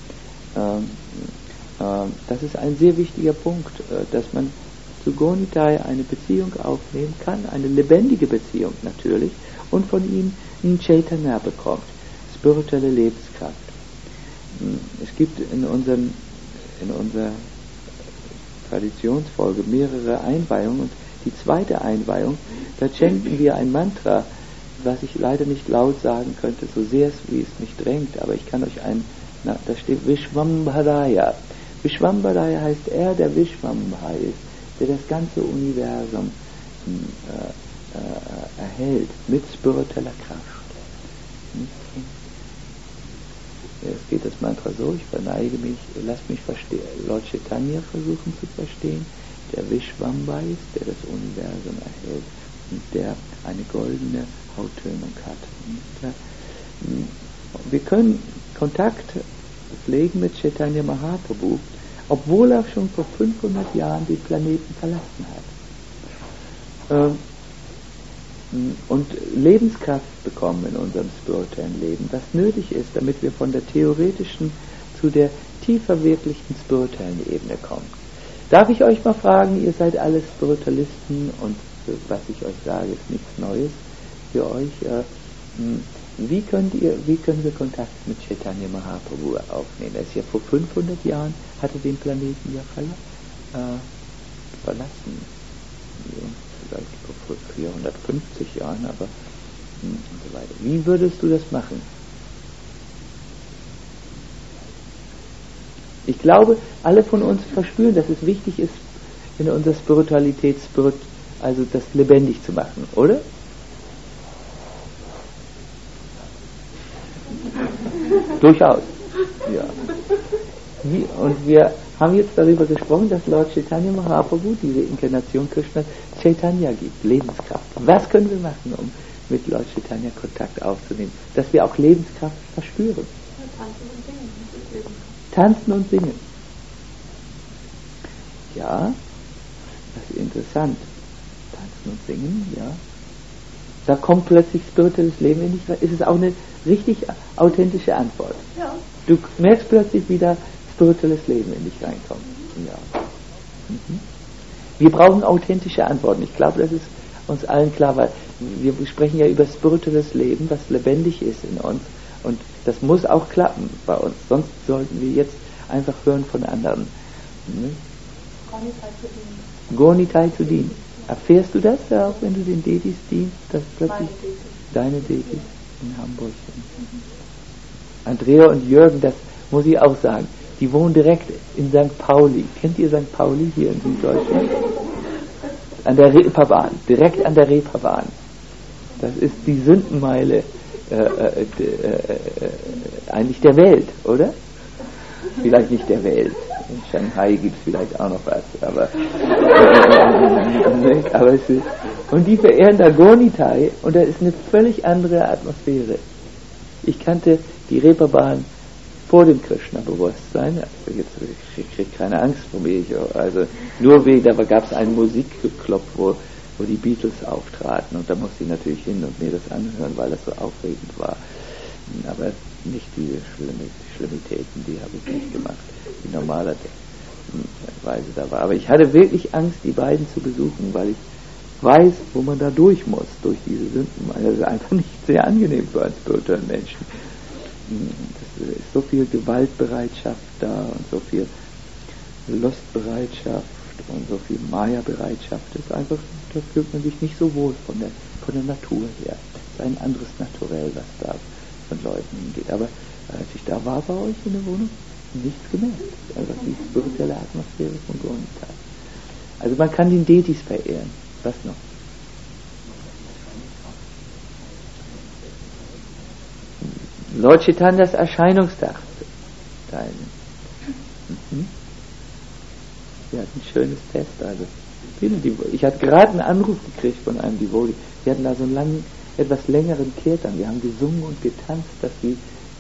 Das ist ein sehr wichtiger Punkt, dass man zu Gonitai eine Beziehung aufnehmen kann, eine lebendige Beziehung natürlich, und von ihm einen Chaitanya bekommt, spirituelle Lebenskraft. Es gibt in unserer Traditionsfolge mehrere Einweihungen, und die zweite Einweihung, da chanten wir ein Mantra, was ich leider nicht laut sagen könnte, so sehr wie es mich drängt, aber ich kann euch da steht Vishvambharaya. Vishvambharaya heißt er, der Vishvambha ist, der das ganze Universum erhält mit spiritueller Kraft. Es geht das Mantra so: Ich verneige mich, lass mich verstehen, Lord Chaitanya versuchen zu verstehen, der Vishvambha ist, der das Universum erhält und der eine goldene Hauttönung hat. Und wir können Kontakt pflegen mit Chaitanya Mahaprabhu, obwohl er schon vor 500 Jahren den Planeten verlassen hat. Und Lebenskraft bekommen in unserem spirituellen Leben, was nötig ist, damit wir von der theoretischen zu der tief verwirklichten spirituellen Ebene kommen. Darf ich euch mal fragen, ihr seid alle Spiritualisten und was ich euch sage, ist nichts Neues für euch. Wie können wir Kontakt mit Chaitanya Mahaprabhu aufnehmen? Er ist ja vor 500 Jahren, hatte den Planeten ja verlassen. Vielleicht vor 450 Jahren, aber und so weiter. Wie würdest du das machen? Ich glaube, alle von uns verspüren, dass es wichtig ist, in unserer Spiritualität, also das lebendig zu machen, oder? Durchaus. Ja. Und wir haben jetzt darüber gesprochen, dass Lord Chaitanya Mahaprabhu, diese Inkarnation Krishnas, Chaitanya gibt, Lebenskraft. Was können wir machen, um mit Lord Chaitanya Kontakt aufzunehmen? Dass wir auch Lebenskraft verspüren. Tanzen und singen. Ja, das ist interessant. Tanzen und singen, ja. Da kommt plötzlich spirituelles Leben in dich. Ist es auch eine richtig authentische Antwort? Ja. Du merkst plötzlich, wie da spirituelles Leben in dich reinkommt. Ja. Mhm. Wir brauchen authentische Antworten. Ich glaube, das ist uns allen klar, weil wir sprechen ja über spirituelles Leben, was lebendig ist in uns. Und das muss auch klappen bei uns. Sonst sollten wir jetzt einfach hören von anderen. Mhm. Gornitai zu dienen. Erfährst du das auch, wenn du den Detis dienst, dass plötzlich deine Detis in Hamburg sind? Andrea und Jürgen, das muss ich auch sagen, die wohnen direkt in St. Pauli. Kennt ihr St. Pauli hier in Süddeutschland? An der Reeperbahn, direkt an der Reeperbahn. Das ist die Sündenmeile eigentlich der Welt, oder? Vielleicht nicht der Welt. In Shanghai gibt es vielleicht auch noch was, aber es ist, und die verehren da Gornitai und da ist eine völlig andere Atmosphäre. Ich kannte die Reeperbahn vor dem Krishna-Bewusstsein, also jetzt ich kriege keine Angst vor mir, also nur wegen, da gab es einen Musikclub, wo die Beatles auftraten und da musste ich natürlich hin und mir das anhören, weil das so aufregend war. Aber nicht diese Schlimmitäten, die habe ich nicht gemacht, die normale Weise da war. Aber ich hatte wirklich Angst, die beiden zu besuchen, weil ich weiß, wo man da durch muss, durch diese Sünden. Das ist einfach nicht sehr angenehm für einen spirituellen Menschen. Es ist so viel Gewaltbereitschaft da und so viel Lustbereitschaft und so viel Maya-Bereitschaft. Das ist einfach, da fühlt man sich nicht so wohl von der Natur her. Das ist ein anderes Naturell, was da von Leuten hingeht. Aber als ich da war bei euch in der Wohnung, nichts gemerkt. Einfach die spirituelle Atmosphäre von Gornitai. Also man kann den Detis verehren. Was noch? Lord Chaitanya's Erscheinungstag. Sie hat ein schönes Fest. Also ich hatte gerade einen Anruf gekriegt von einem Devotee. Sie hatten da so einen langen, etwas längeren Kirtan. Wir haben gesungen und getanzt, dass sie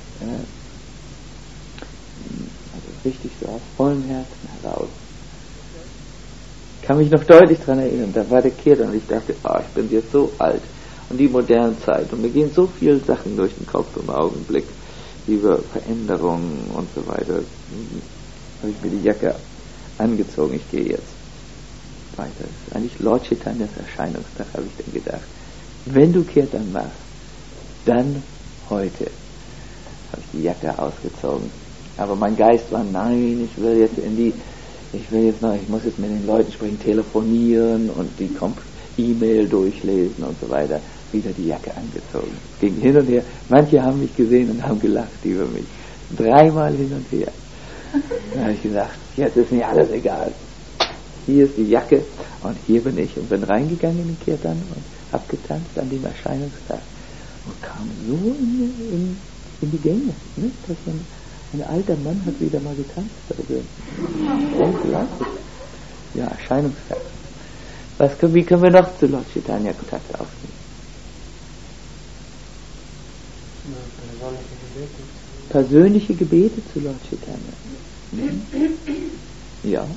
also richtig so aus vollem Herzen heraus. Ich kann mich noch deutlich daran erinnern, da war der Kirtan und ich dachte, ich bin jetzt so alt und die moderne Zeit und mir gehen so viele Sachen durch den Kopf im Augenblick über Veränderungen und so weiter. Habe ich mir die Jacke angezogen, ich gehe jetzt weiter. Das ist eigentlich Lord Chaitanya's Erscheinungstag, habe ich dann gedacht. Wenn du Kirtan machst, dann heute. Habe ich die Jacke ausgezogen. Aber mein Geist war, nein, ich muss jetzt mit den Leuten sprechen, telefonieren und die E-Mail durchlesen und so weiter. Wieder die Jacke angezogen. Es ging hin und her. Manche haben mich gesehen und haben gelacht über mich. 3-mal hin und her. Dann habe ich gesagt, jetzt ist mir alles egal. Hier ist die Jacke und hier bin ich. Und bin reingegangen in den Kirtan und hab getanzt an dem Erscheinungstag. Und kam so in die Gänge. Ne? Dass ein alter Mann hat wieder mal getanzt. Also, unglaublich. Ja, Erscheinungstag. Wie können wir noch zu Lord Chaitanya Kontakt aufnehmen? Persönliche Gebete zu Lord Chaitanya. Ja.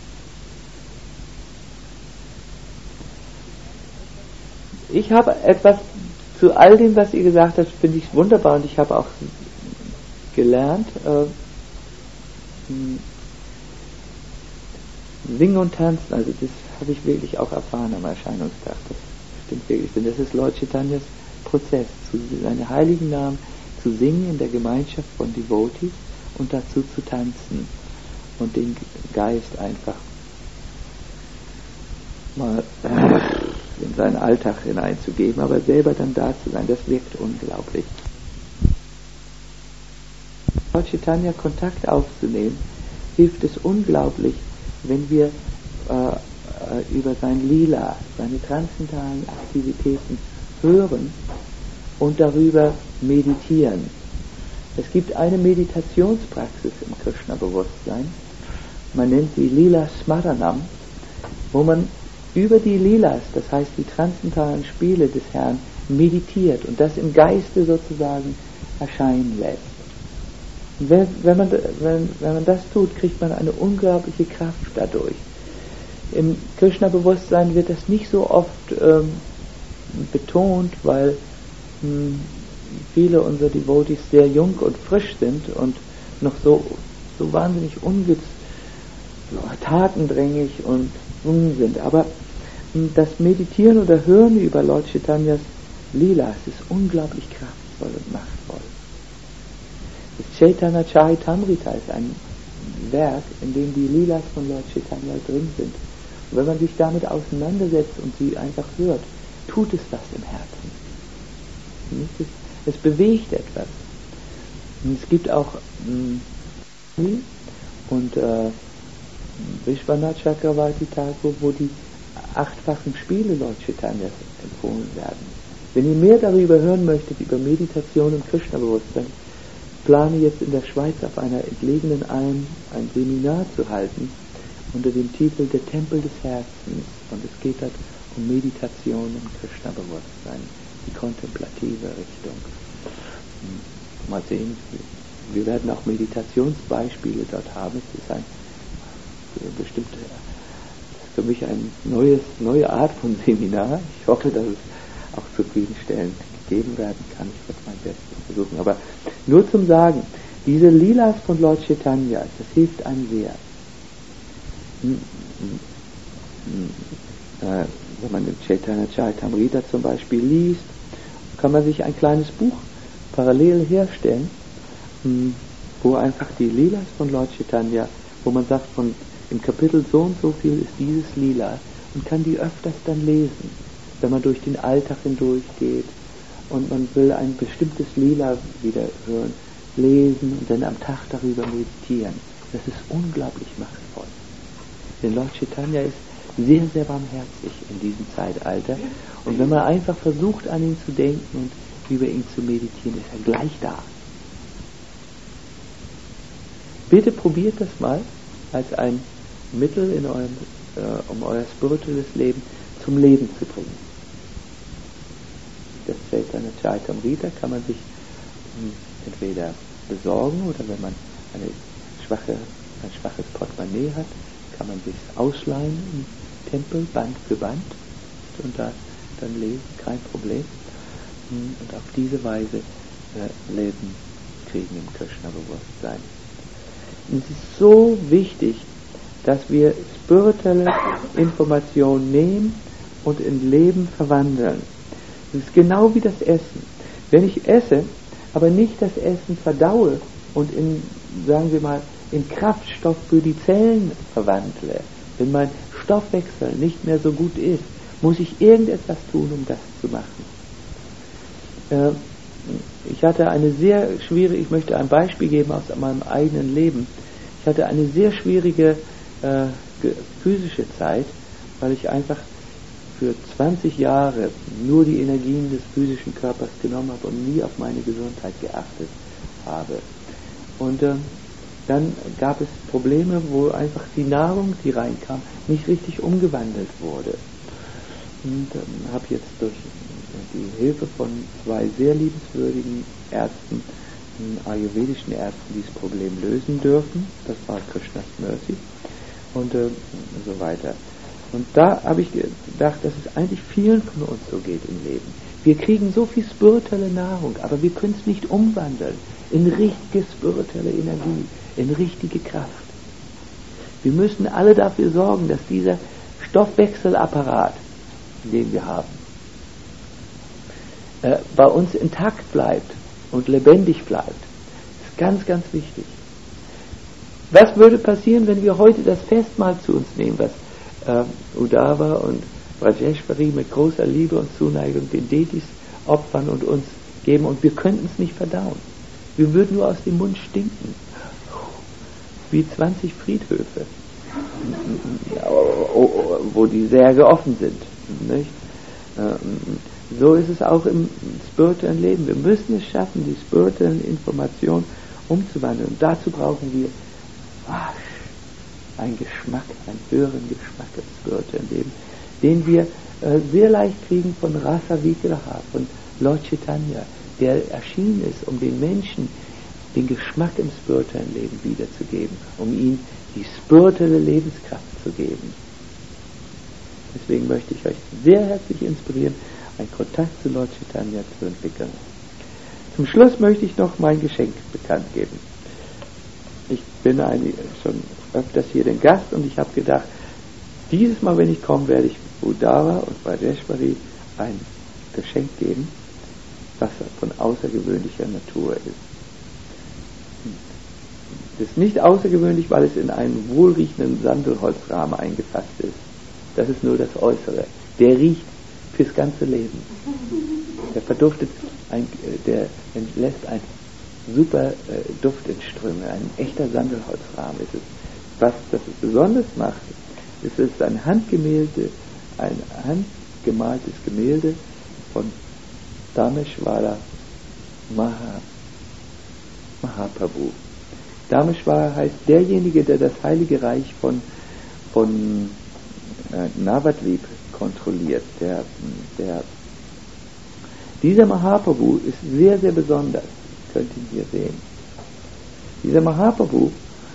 Ich habe etwas zu all dem, was ihr gesagt habt, finde ich wunderbar und ich habe auch gelernt, singen und tanzen, also das habe ich wirklich auch erfahren am Erscheinungstag, das stimmt wirklich, denn das ist Lord Chaitanyas Prozess, seine heiligen Namen zu singen in der Gemeinschaft von Devotees und dazu zu tanzen und den Geist einfach mal in seinen Alltag hineinzugeben, aber selber dann da zu sein, das wirkt unglaublich. Lord Chaitanya Kontakt aufzunehmen, hilft es unglaublich, wenn wir über sein Lila, seine transzendentalen Aktivitäten hören und darüber meditieren. Es gibt eine Meditationspraxis im Krishna-Bewusstsein, man nennt sie Lila Smaranam, wo man über die Lilas, das heißt die transzendentalen Spiele des Herrn, meditiert und das im Geiste sozusagen erscheinen lässt. Und wenn man das tut, kriegt man eine unglaubliche Kraft dadurch. Im Krishna-Bewusstsein wird das nicht so oft betont, weil viele unserer Devotees sehr jung und frisch sind und noch so wahnsinnig tatendrängig und sind. Aber das Meditieren oder Hören über Lord Chaitanyas Lilas ist unglaublich kraftvoll und machtvoll. Das Chaitanya Charitamrita ist ein Werk, in dem die Lilas von Lord Chaitanya drin sind. Und wenn man sich damit auseinandersetzt und sie einfach hört, tut es was im Herzen. Es bewegt etwas. Und es gibt auch und Vishwanath Chakravarti Thakur, wo die 8-fachen Spiele Lord Chaitanyas empfohlen werden. Wenn ihr mehr darüber hören möchtet, über Meditation und Krishna-Bewusstsein, plane jetzt in der Schweiz auf einer entlegenen Alm ein Seminar zu halten unter dem Titel Der Tempel des Herzens. Und es geht dort um Meditation und Krishna-Bewusstsein, die kontemplative Richtung. Mal sehen, wir werden auch Meditationsbeispiele dort haben. Es ist für mich eine neue Art von Seminar. Ich hoffe, dass es auch zufriedenstellend gegeben werden kann. Ich werde mein Bestes versuchen. Aber nur zum Sagen, diese Lilas von Lord Chaitanya, das hilft einem sehr. Wenn man den Chaitanya Charitamrita zum Beispiel liest, kann man sich ein kleines Buch parallel herstellen, wo einfach die Lilas von Lord Chaitanya, wo man sagt, im Kapitel so und so viel ist dieses Lila, und kann die öfters dann lesen, wenn man durch den Alltag hindurchgeht und man will ein bestimmtes Lila wieder hören, lesen und dann am Tag darüber meditieren. Das ist unglaublich machtvoll. Denn Lord Chaitanya ist sehr, sehr barmherzig in diesem Zeitalter, und wenn man einfach versucht, an ihn zu denken und über ihn zu meditieren, ist er gleich da. Bitte probiert das mal als ein Mittel in um euer spirituelles Leben zum Leben zu bringen. Das Chaitanya Charitamrita kann man sich entweder besorgen, oder wenn man ein schwaches Portemonnaie hat, kann man sich ausleihen im Tempel, Band für Band, und da dann lesen, kein Problem. Und auf diese Weise Leben kriegen im Krishna-Bewusstsein. Und es ist so wichtig, dass wir spirituelle Informationen nehmen und in Leben verwandeln. Es ist genau wie das Essen. Wenn ich esse, aber nicht das Essen verdaue und in Kraftstoff für die Zellen verwandle, wenn mein Stoffwechsel nicht mehr so gut ist, muss ich irgendetwas tun, um das zu machen. Ich hatte ich möchte ein Beispiel geben aus meinem eigenen Leben. Ich hatte eine sehr schwierige physische Zeit, weil ich einfach für 20 Jahre nur die Energien des physischen Körpers genommen habe und nie auf meine Gesundheit geachtet habe. Und dann gab es Probleme, wo einfach die Nahrung, die reinkam, nicht richtig umgewandelt wurde. Und habe jetzt durch die Hilfe von 2 sehr liebenswürdigen Ärzten, ayurvedischen Ärzten, dieses Problem lösen dürfen. Das war Krishnas Mercy und so weiter. Und da habe ich gedacht, dass es eigentlich vielen von uns so geht im Leben. Wir kriegen so viel spirituelle Nahrung, aber wir können es nicht umwandeln in richtige spirituelle Energie, in richtige Kraft. Wir müssen alle dafür sorgen, dass dieser Stoffwechselapparat, den wir haben, bei uns intakt bleibt und lebendig bleibt. Das ist ganz, ganz wichtig. Was würde passieren, wenn wir heute das Festmahl zu uns nehmen, was Uddhava und Rajeshwari mit großer Liebe und Zuneigung den Detis opfern und uns geben, und wir könnten es nicht verdauen. Wir würden nur aus dem Mund stinken. Wie 20 Friedhöfe, wo die Särge offen sind. Nicht? So ist es auch im spirituellen Leben. Wir müssen es schaffen, die spirituellen Informationen umzuwandeln. Und dazu brauchen wir einen Geschmack, einen höheren Geschmack im spirituellen Leben, den wir sehr leicht kriegen von Rasa Vigraha, von Lord Chaitanya, der erschienen ist, um den Menschen den Geschmack im spirituellen Leben wiederzugeben, um ihnen die spirituelle Lebenskraft zu geben. Deswegen möchte ich euch sehr herzlich inspirieren, einen Kontakt zu Lord Chaitanya zu entwickeln. Zum Schluss möchte ich noch mein Geschenk bekannt geben. Ich bin schon öfters hier den Gast und ich habe gedacht, dieses Mal, wenn ich komme, werde ich Uddhava und Vajeshwari ein Geschenk geben, was von außergewöhnlicher Natur ist. Das ist nicht außergewöhnlich, weil es in einen wohlriechenden Sandelholzrahmen eingefasst ist. Das ist nur das Äußere. Der riecht fürs ganze Leben. Der verduftet, der lässt einen super Duft entströmen. Ein echter Sandelholzrahmen ist es. Was das besonders macht, ist es ein handgemaltes Gemälde von Dharmeshwara Mahaprabhu. Dharmeshwara heißt derjenige, der das Heilige Reich von Navadvip kontrolliert. Dieser Mahaprabhu ist sehr, sehr besonders. Ihr könnt ihn hier sehen. Dieser Mahaprabhu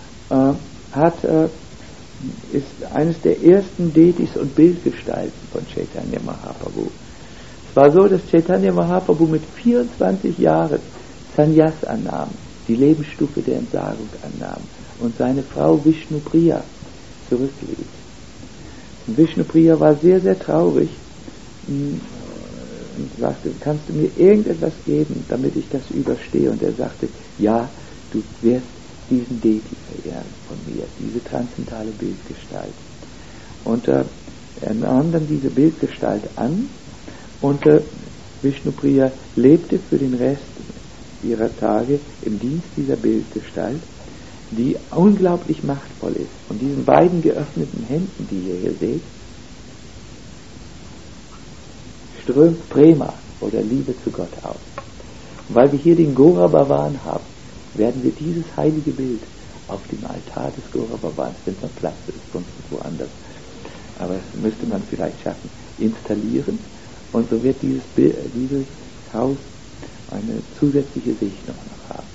ist eines der ersten Detis und Bildgestalten von Chaitanya Mahaprabhu. Es war so, dass Chaitanya Mahaprabhu mit 24 Jahren Sannyas annahm, die Lebensstufe der Entsagung annahm und seine Frau Vishnupriya zurückließ. Und Vishnupriya war sehr, sehr traurig und sagte, kannst du mir irgendetwas geben, damit ich das überstehe? Und er sagte, ja, du wirst diesen Deti verehren von mir, diese transzendentale Bildgestalt. Und er nahm dann diese Bildgestalt an und Vishnupriya lebte für den Rest ihrer Tage im Dienst dieser Bildgestalt, die unglaublich machtvoll ist. Von diesen beiden geöffneten Händen, die ihr hier seht, strömt Prema oder Liebe zu Gott aus. Und weil wir hier den Gora Bhavan haben, werden wir dieses heilige Bild auf dem Altar des Gora Bhavans, wenn es noch Platz ist, sonst woanders, aber das müsste man vielleicht schaffen, installieren, und so wird dieses Haus eine zusätzliche Segnung noch haben.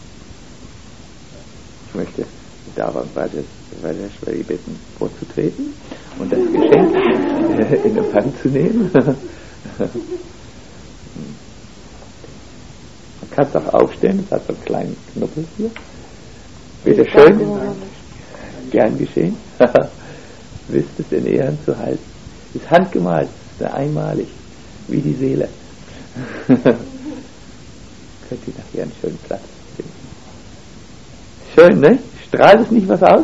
Ich möchte Uddhava und Vajeshwari bitten, vorzutreten und das Geschenk in Empfang zu nehmen. Man kann es auch aufstellen, es hat so einen kleinen Knubbel hier. Bitte schön. Gern geschehen. Wisst es in Ehren zu halten. Ist handgemalt, ist einmalig, wie die Seele. Könnt ihr nachher einen schönen Platz finden. Schön, ne? Strahlt es nicht was aus?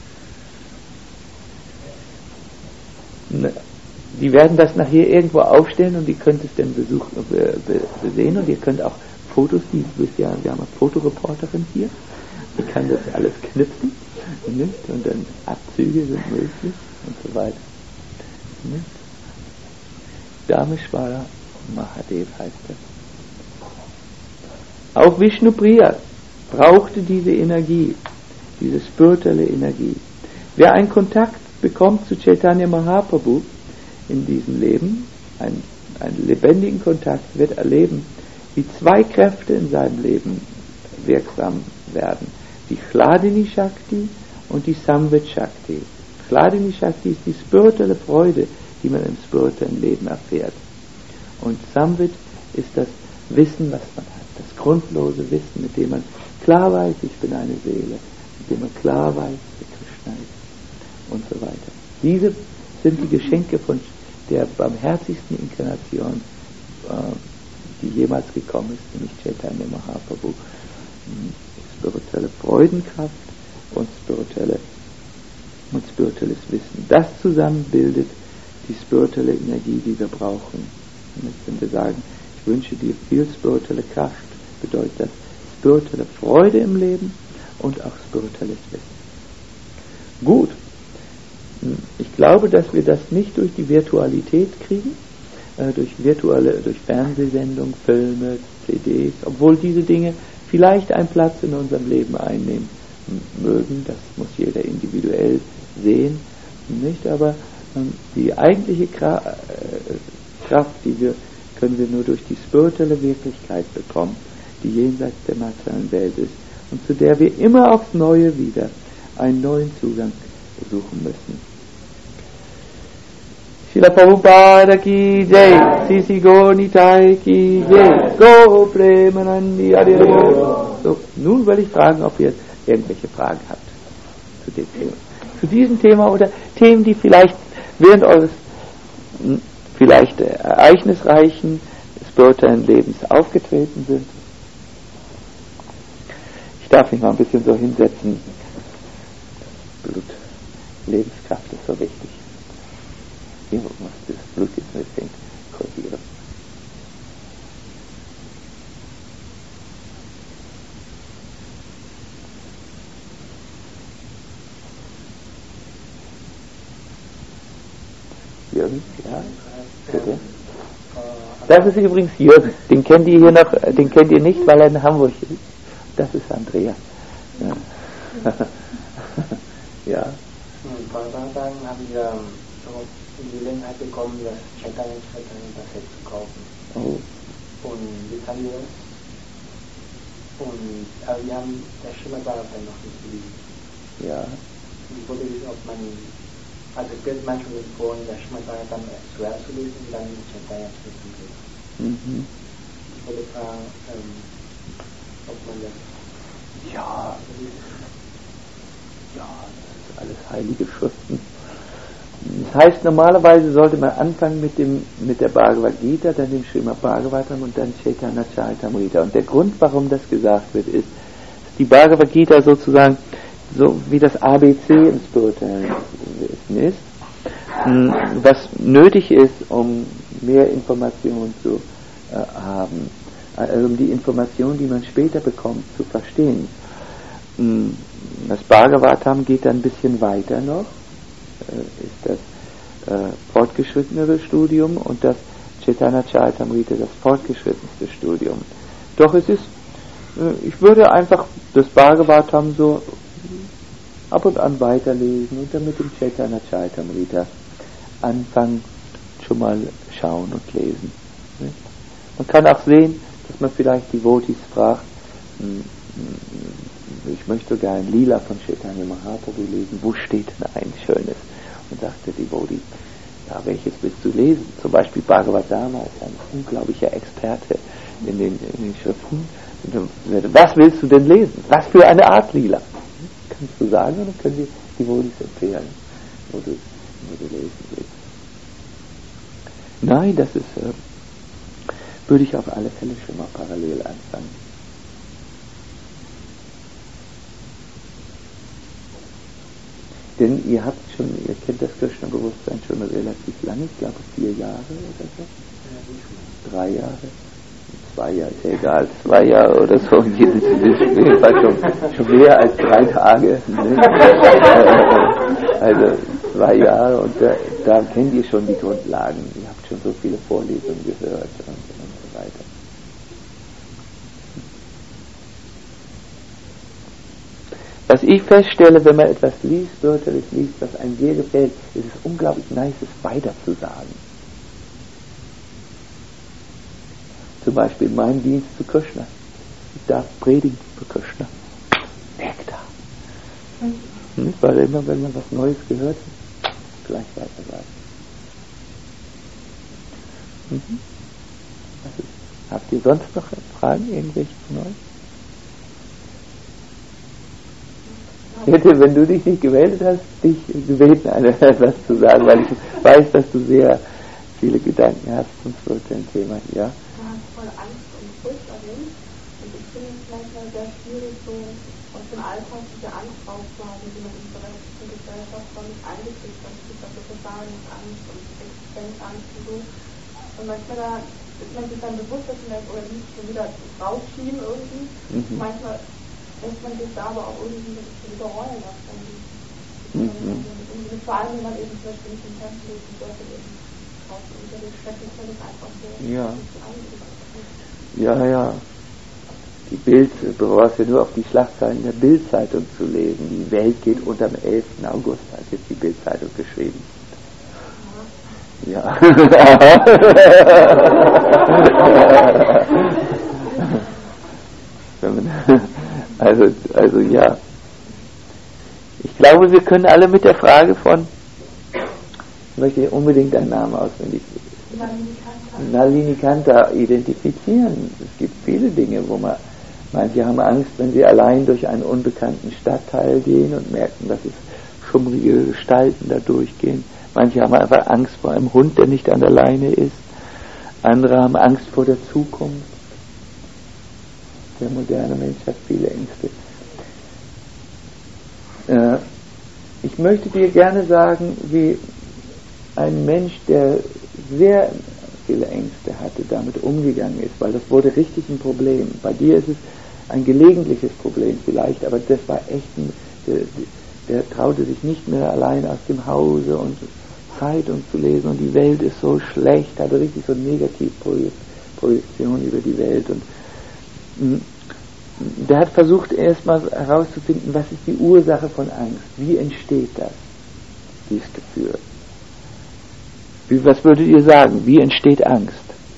Ne. Die werden das nachher irgendwo aufstellen und ihr könnt es dann besehen und ihr könnt auch Fotos, wir haben eine Fotoreporterin hier, die kann das alles knipsen, nicht? Und dann Abzüge sind möglich und so weiter. Nicht? Dharmeshwara Mahadev heißt das. Auch Vishnupriya brauchte diese Energie, diese spirituelle Energie. Wer einen Kontakt bekommt zu Chaitanya Mahaprabhu in diesem Leben, einen lebendigen Kontakt, wird erleben, wie zwei Kräfte in seinem Leben wirksam werden. Die Hladini Shakti und die Samvit Shakti. Hladini Shakti ist die spirituelle Freude, die man im spirituellen Leben erfährt. Und Samvit ist das Wissen, was man hat. Das grundlose Wissen, mit dem man klar weiß, ich bin eine Seele. Mit dem man klar weiß, wer Krishna ist. Und so weiter. Diese sind die Geschenke von der barmherzigsten Inkarnation, die jemals gekommen ist, nämlich Chaitanya Mahaprabhu. Spirituelle Freudenkraft und spirituelles Wissen. Das zusammen bildet die spirituelle Energie, die wir brauchen. Und wenn wir sagen, ich wünsche dir viel spirituelle Kraft, bedeutet das spirituelle Freude im Leben und auch spirituelles Wissen. Gut. Ich glaube, dass wir das nicht durch die Virtualität kriegen, durch Fernsehsendungen, Filme, CDs, obwohl diese Dinge vielleicht einen Platz in unserem Leben einnehmen, mögen, das muss jeder individuell sehen, nicht? Aber die eigentliche Kraft, können wir nur durch die spirituelle Wirklichkeit bekommen, die jenseits der materiellen Welt ist und zu der wir immer aufs Neue wieder einen neuen Zugang suchen müssen. Srila Prabhupada ki jai, Sisi Gaur Nitai ki jai, Go Premanandi Adi. So, nun will ich fragen, ob ihr irgendwelche Fragen habt zu dem Thema. Zu diesem Thema oder Themen, die vielleicht während eures ereignisreichen spirituellen Lebens aufgetreten sind. Ich darf mich mal ein bisschen so hinsetzen. Blut, Lebenskraft ist so wichtig. Ich muss das Blut jetzt ein bisschen korrigieren. Jürgen, ja? Bitte. Das ist übrigens Jürgen. Den kennt ihr hier noch, den kennt ihr nicht, weil er in Hamburg ist. Das ist Andrea. Ja. Ja. Vor ein paar Tagen habe ich die Gelegenheit bekommen, das Chaitanya Set zu kaufen. Oh. Und jetzt haben wir es. Aber wir haben das Srimad Bhagavatam noch nicht gelesen. Ja. Ich wollte wissen, ob man, also es wird manchmal empfohlen, das Srimad Bhagavatam zuerst zu lesen und dann das Chaitanya Set zu lesen. Mhm. Ich wollte fragen, ob man das... Ja. Ja, das ist alles heilige Schriften. Das heißt, normalerweise sollte man anfangen mit der Bhagavad Gita, dann dem Srimad Bhagavatam und dann Chaitanya Charitamrita. Und der Grund, warum das gesagt wird, ist, dass die Bhagavad Gita sozusagen so wie das ABC im spirituellen Wissen ist, was nötig ist, um mehr Informationen zu haben. Also um die Informationen, die man später bekommt, zu verstehen. Das Bhagavatam geht dann ein bisschen weiter noch, ist das fortgeschrittenere Studium und das Chaitanya Charitamrita das fortgeschrittenste Studium. Doch es ist, ich würde einfach das Bhagavatam so ab und an weiterlesen und dann mit dem Chaitanya Charitamrita anfangen, schon mal schauen und lesen. Man kann auch sehen, dass man vielleicht die Devotees fragt, ich möchte sogar ein Lila von Chaitanya Mahaprabhu lesen, wo steht denn ein schönes? Und sagte die Devotee, ja, welches willst du lesen? Zum Beispiel Bhagavad-Dharma ist ein unglaublicher Experte in den Schriften. Was willst du denn lesen? Was für eine Art Lila? Kannst du sagen, oder können die Devotees empfehlen, wo du lesen willst? Nein, das ist, würde ich auf alle Fälle schon mal parallel anfangen. Denn ihr kennt das Krishna-Bewusstsein schon relativ lange, ich glaube 4 Jahre oder so. 3 Jahre. 2 Jahre, ist ja egal, 2 Jahre oder so. Jedenfalls schon mehr als 3 Tage. Ne? Also 2 Jahre und da kennt ihr schon die Grundlagen. Ihr habt schon so viele Vorlesungen gehört und so weiter. Was ich feststelle, wenn man etwas liest, spirituelles liest, was einem sehr gefällt, ist es unglaublich nice, es weiter zu sagen. Zum Beispiel mein Dienst zu Krishna. Ich darf predigen für Krishna. Nektar. Weil immer, wenn man was Neues gehört hat, gleich weiter sagen. Habt ihr sonst noch Fragen, irgendwelche von euch? Ich hätte, wenn du dich nicht gemeldet hast, dich gebeten, etwas zu sagen, weil ich weiß, dass du sehr viele Gedanken hast zum spirituellen Thema. Ja? Du hast voll Angst und Furcht erwähnt. Und ich finde es manchmal sehr schwierig, so aus dem Alltag diese Angst rauszuhaben, die man in der Gesellschaft von nicht eingekriegt hat. Es gibt also Versagenangst und Existenzangst und so. Und manchmal ist man sich dann bewusst, dass man das oder nicht schon wieder rausschieben irgendwie. Manchmal lässt man sich da aber auch irgendwie überrollen lassen. Vor allem, wenn man eben zum Beispiel nicht im Tempel ist und dort eben draußen unter den Städten ist das einfach so. Ja. Ja. Die Bild, du brauchst ja nur auf die Schlagzeilen in der Bildzeitung zu lesen. Die Welt geht unter am 11. August, hat jetzt die Bildzeitung geschrieben. Ja. also ja. Ich glaube, wir können alle mit der Frage von, ich möchte unbedingt einen Namen auswendig, Nalini Kanta identifizieren. Es gibt viele Dinge, wo manche haben Angst, wenn sie allein durch einen unbekannten Stadtteil gehen und merken, dass es schummrige Gestalten da durchgehen. Manche haben einfach Angst vor einem Hund, der nicht an der Leine ist. Andere haben Angst vor der Zukunft. Der moderne Mensch hat viele Ängste. Ich möchte dir gerne sagen, wie ein Mensch, der sehr viele Ängste hatte, damit umgegangen ist, weil das wurde richtig ein Problem. Bei dir ist es ein gelegentliches Problem vielleicht, aber das war echt der traute sich nicht mehr allein aus dem Hause und Zeitung zu lesen und die Welt ist so schlecht, hatte richtig so eine Negativprojektion über die Welt und der hat versucht erstmal herauszufinden, was ist die Ursache von Angst, wie entsteht das, dieses Gefühl. Was würdet ihr sagen, wie entsteht Angst?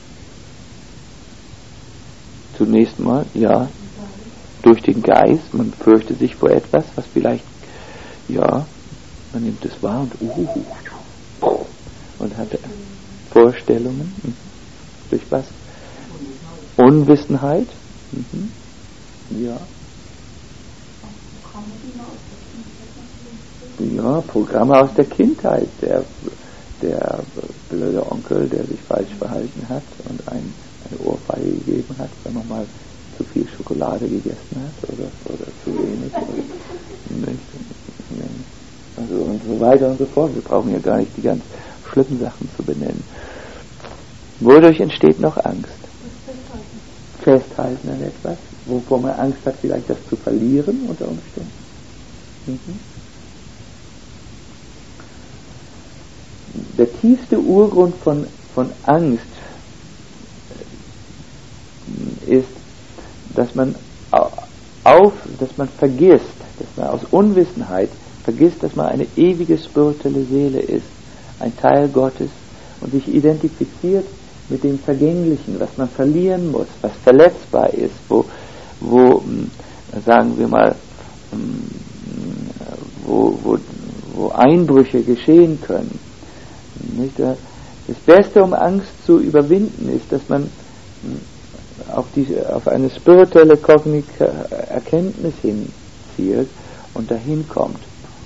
Zunächst mal, ja, durch den Geist, man fürchtet sich vor etwas, was vielleicht, ja, man nimmt es wahr und hat Vorstellungen. Durch was? Unwissenheit. Ja. Ja, Programme aus der Kindheit. Der blöde Onkel, der sich falsch verhalten hat und eine Ohrfeige gegeben hat, wenn man mal zu viel Schokolade gegessen hat oder zu wenig. Also und so weiter und so fort. Wir brauchen ja gar nicht die ganz schlimmen Sachen zu benennen. Wodurch entsteht noch Angst? Festhalten an etwas, wovor man Angst hat, vielleicht das zu verlieren unter Umständen. Der tiefste Urgrund von Angst ist, dass man vergisst, dass man aus Unwissenheit vergisst, dass man eine ewige spirituelle Seele ist, ein Teil Gottes und sich identifiziert mit dem Vergänglichen, was man verlieren muss, was verletzbar ist, wo sagen wir mal, wo Einbrüche geschehen können. Nicht? Das Beste, um Angst zu überwinden, ist, dass man auf eine spirituelle kognitive Erkenntnis hinzielt und dahin kommt.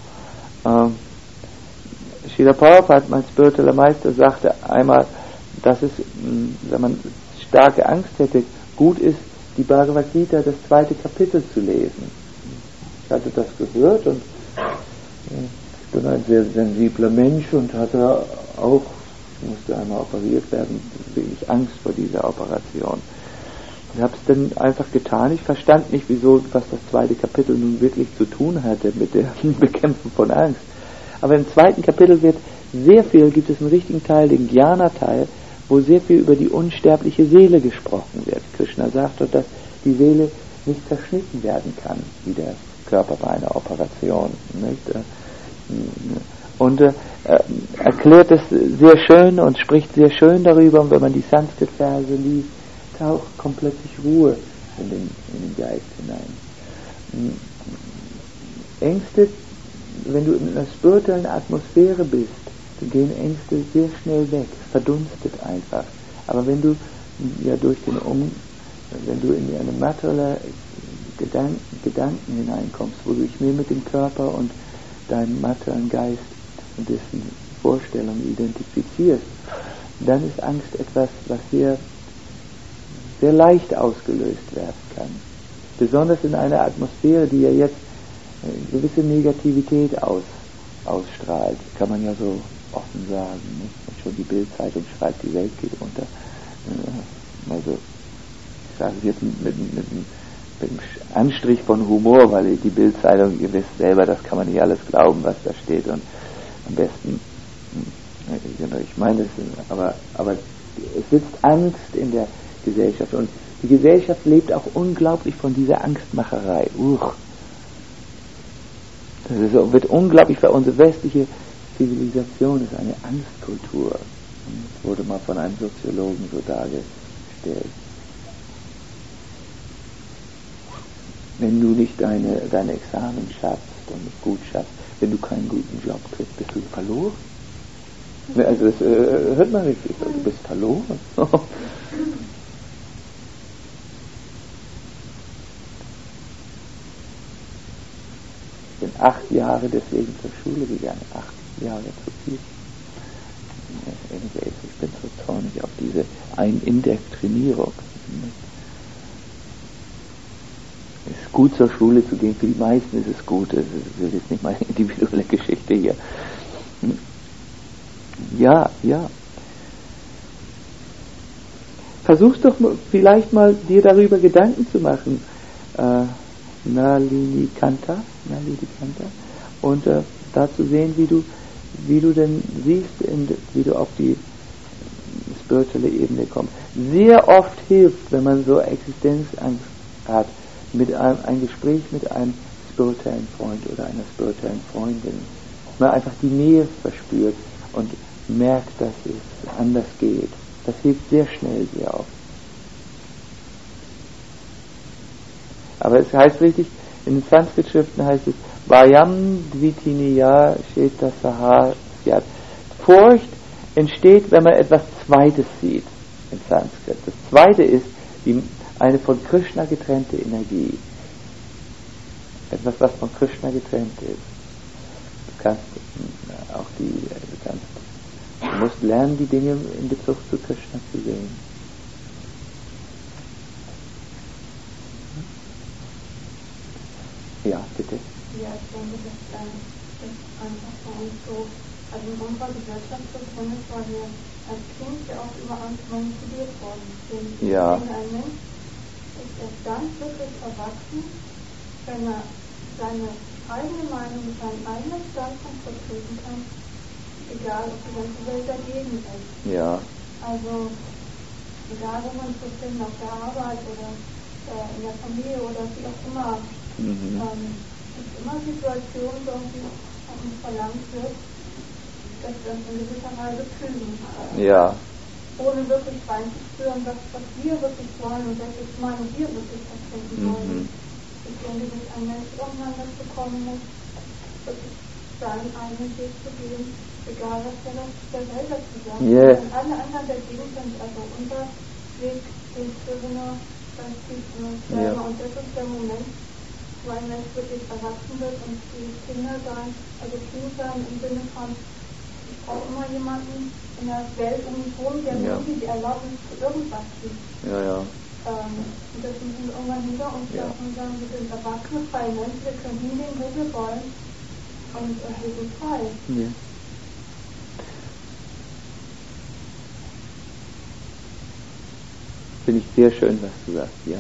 Srila Prabhupada, mein spiritueller Meister, sagte einmal, dass es, wenn man starke Angst hätte, gut ist, die Bhagavad Gita, das 2. Kapitel zu lesen. Ich hatte das gehört und ich bin ein sehr sensibler Mensch und hatte auch, musste einmal operiert werden, wirklich Angst vor dieser Operation. Ich habe es dann einfach getan. Ich verstand nicht, was das 2. Kapitel nun wirklich zu tun hatte mit dem Bekämpfen von Angst. Aber im 2. Kapitel gibt es einen richtigen Teil, den Jnana-Teil, wo sehr viel über die unsterbliche Seele gesprochen wird. Krishna sagt dort, dass die Seele nicht zerschnitten werden kann, wie der Körper bei einer Operation. Nicht? Und erklärt es sehr schön und spricht sehr schön darüber. Und wenn man die Sanskrit-Verse liest, kommt plötzlich Ruhe in den Geist hinein. Ängste, wenn du in einer spirituellen Atmosphäre bist, dann gehen Ängste sehr schnell weg, verdunstet einfach. Aber wenn du wenn du in eine materielle Gedanken hineinkommst, wo du dich mehr mit dem Körper und deinem materiellen Geist und dessen Vorstellungen identifizierst, dann ist Angst etwas, was sehr, sehr leicht ausgelöst werden kann. Besonders in einer Atmosphäre, die ja jetzt eine gewisse Negativität ausstrahlt, kann man ja so offen sagen. Nicht? Und schon die Bildzeitung schreibt, die Welt geht unter. Also, ich sage es jetzt mit einem Anstrich von Humor, weil die Bildzeitung, ihr wisst selber, das kann man nicht alles glauben, was da steht. Und am besten, ich meine, aber es sitzt Angst in der Gesellschaft. Und Die Gesellschaft lebt auch unglaublich von dieser Angstmacherei. Das wird unglaublich, weil unsere westliche Zivilisation ist eine Angstkultur. Das wurde mal von einem Soziologen so dargestellt. Wenn du nicht deine Examen schaffst und nicht gut schaffst, wenn du keinen guten Job kriegst, bist du verloren. Also das hört man richtig, du bist verloren. Ich bin 8 Jahre deswegen zur Schule gegangen, 8 Jahre zu viel. Ich bin so zornig auf diese Indoktrinierung. Es ist gut, zur Schule zu gehen, für die meisten ist es gut, das ist jetzt nicht meine individuelle Geschichte hier. Ja. Versuch's doch vielleicht mal, dir darüber Gedanken zu machen. Nalini Kanta, und da zu sehen, wie du denn siehst, wie du auf die spirituelle Ebene kommst. Sehr oft hilft, wenn man so Existenzangst hat, ein Gespräch mit einem spirituellen Freund oder einer spirituellen Freundin. Man einfach die Nähe verspürt und merkt, dass es anders geht. Das hilft sehr schnell, sehr oft. Aber es heißt richtig, in den Sanskrit-Schriften heißt es Vayam Dvitiniya Shetasaha Syat. Furcht entsteht, wenn man etwas Zweites sieht in Sanskrit. Das Zweite ist eine von Krishna getrennte Energie. Etwas, was von Krishna getrennt ist. Du musst lernen, die Dinge in Bezug zu Krishna zu sehen. Ja, bitte. Ja, ich denke, das ist einfach bei uns so, also in unserer Gesellschaft so drin ist, weil wir als Kind ja auch über Angst manipuliert worden sind. Ja. Ein Mensch ist erst dann wirklich erwachsen, wenn er seine eigene Meinung mit seinem eigenen Standpunkt vertreten kann, egal ob die ganze Welt dagegen ist. Ja. Also, egal wo man so findet, auf der Arbeit oder in der Familie oder wie auch immer, es gibt immer Situationen, wo uns verlangt wird, dass wir uns in gewisser Weise fühlen. Ja. Ohne wirklich reinzuspüren, was wir wirklich wollen und welche Meinung wir wirklich vertreten wollen. Ich denke, dass ein Mensch irgendwann dazu kommen muss, wirklich seinen eigenen Weg zu gehen, egal was der Welt dazu sagt. Yes. Wenn alle anderen dagegen sind, also unser Weg, den führen wir, das gibt uns selber. Und das ist der Moment, wo ein Mensch wirklich erwachsen wird und die Kinder sein, also Kind sein im Sinne von, ich brauche immer jemanden in der Welt um mich herum, der mir irgendwie die Erlaubnis zu irgendwas gibt. Ja. Und das müssen wir irgendwann hinter uns lassen und sagen, wir sind erwachsene, freie Menschen, wir können hingehen, wo wir wollen und wir sind frei. Ja. Finde ich sehr schön, was du sagst, ja.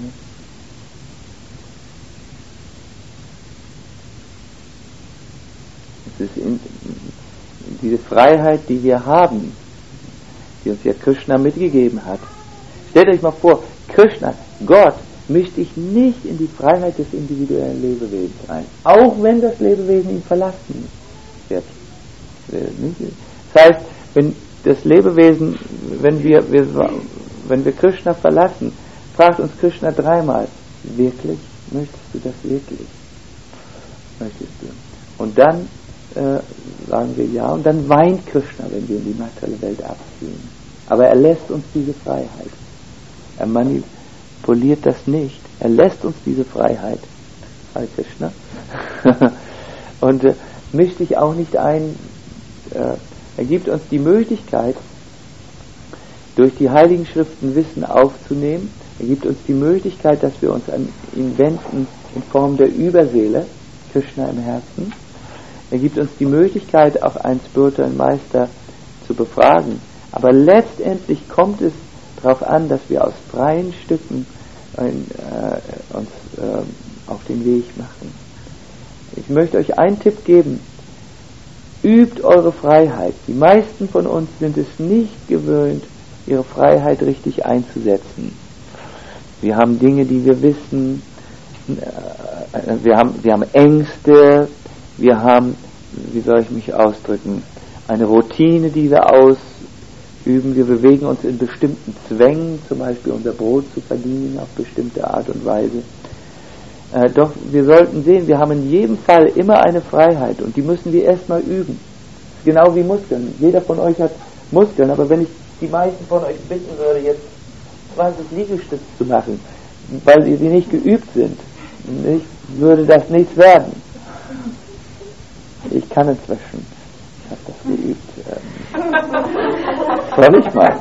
Es ist diese Freiheit, die wir haben, die uns ja Krishna mitgegeben hat. Stellt euch mal vor, Krishna, Gott, mischt dich nicht in die Freiheit des individuellen Lebewesens ein, auch wenn das Lebewesen ihn verlassen wird. Das heißt, wenn das Lebewesen, wenn wir Krishna verlassen, fragt uns Krishna 3-mal, wirklich? Möchtest du das wirklich? Möchtest du? Und dann sagen wir ja, und dann weint Krishna, wenn wir in die materielle Welt abziehen. Aber er lässt uns diese Freiheit. Er manipuliert das nicht. Er lässt uns diese Freiheit. Hare Krishna. Und mischt sich auch nicht ein. Er gibt uns die Möglichkeit, durch die Heiligen Schriften Wissen aufzunehmen. Er gibt uns die Möglichkeit, dass wir uns an ihn wenden in Form der Überseele, Krishna im Herzen. Er gibt uns die Möglichkeit, auch einen spirituellen Meister zu befragen. Aber letztendlich kommt es darauf an, dass wir aus freien Stücken uns auf den Weg machen. Ich möchte euch einen Tipp geben. Übt eure Freiheit. Die meisten von uns sind es nicht gewöhnt, ihre Freiheit richtig einzusetzen. Wir haben Dinge, die wir wissen. Wir haben Ängste. Wir haben, wie soll ich mich ausdrücken, eine Routine, die wir ausüben. Wir bewegen uns in bestimmten Zwängen, zum Beispiel unser Brot zu verdienen auf bestimmte Art und Weise. Doch wir sollten sehen, wir haben in jedem Fall immer eine Freiheit und die müssen wir erstmal üben. Genau wie Muskeln. Jeder von euch hat Muskeln, aber wenn ich die meisten von euch bitten würde, jetzt 20 Liegestütze zu machen, weil sie nicht geübt sind, würde das nichts werden. Ich kann inzwischen. Ich habe das geübt. Soll ich mal?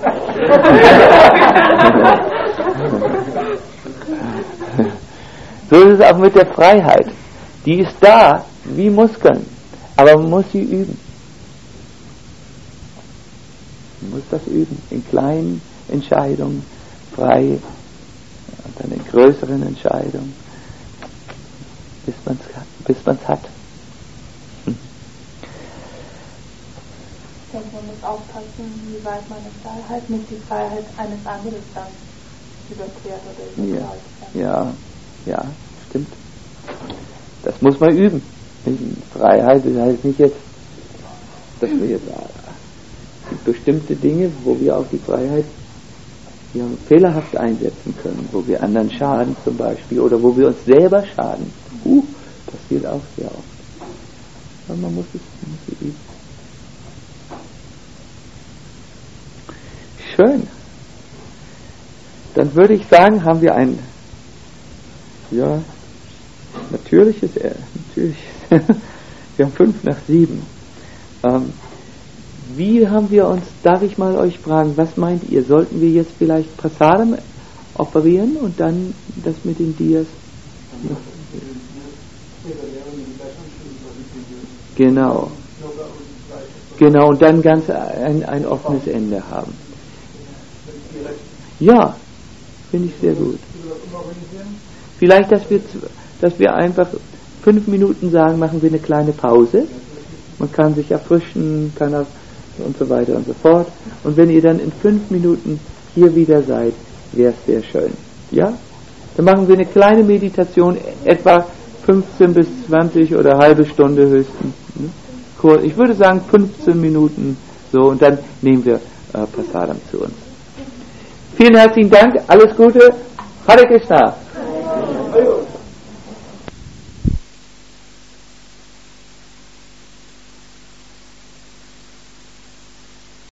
So ist es auch mit der Freiheit. Die ist da, wie Muskeln, aber man muss sie üben. Man muss das üben, in kleinen Entscheidungen, frei, und dann in größeren Entscheidungen, bis man's hat. Ich denke, man muss aufpassen, wie weit man eine Freiheit nicht die Freiheit eines anderen dann überquert oder überquert. Ja, stimmt. Das muss man üben. Freiheit, das heißt nicht jetzt, dass wir jetzt bestimmte Dinge, wo wir auch die Freiheit fehlerhaft einsetzen können, wo wir anderen schaden zum Beispiel oder wo wir uns selber schaden. Passiert auch sehr oft. Aber man muss es üben. Schön. Dann würde ich sagen, haben wir ein natürliches wir haben 6:55. Wie haben wir uns, darf ich mal euch fragen, was meint ihr? Sollten wir jetzt vielleicht Prasadam operieren und dann das mit den Dias? Genau, und dann ganz ein offenes Ende haben. Ja, finde ich sehr gut. Vielleicht, dass wir einfach 5 Minuten sagen, machen wir eine kleine Pause. Man kann sich erfrischen, und so weiter und so fort. Und wenn ihr dann in 5 Minuten hier wieder seid, wäre es sehr schön. Ja? Dann machen wir eine kleine Meditation, etwa 15 bis 20 oder halbe Stunde höchstens. Ich würde sagen 15 Minuten, so, und dann nehmen wir Prasadam zu uns. Vielen herzlichen Dank, alles Gute, Hare Krishna.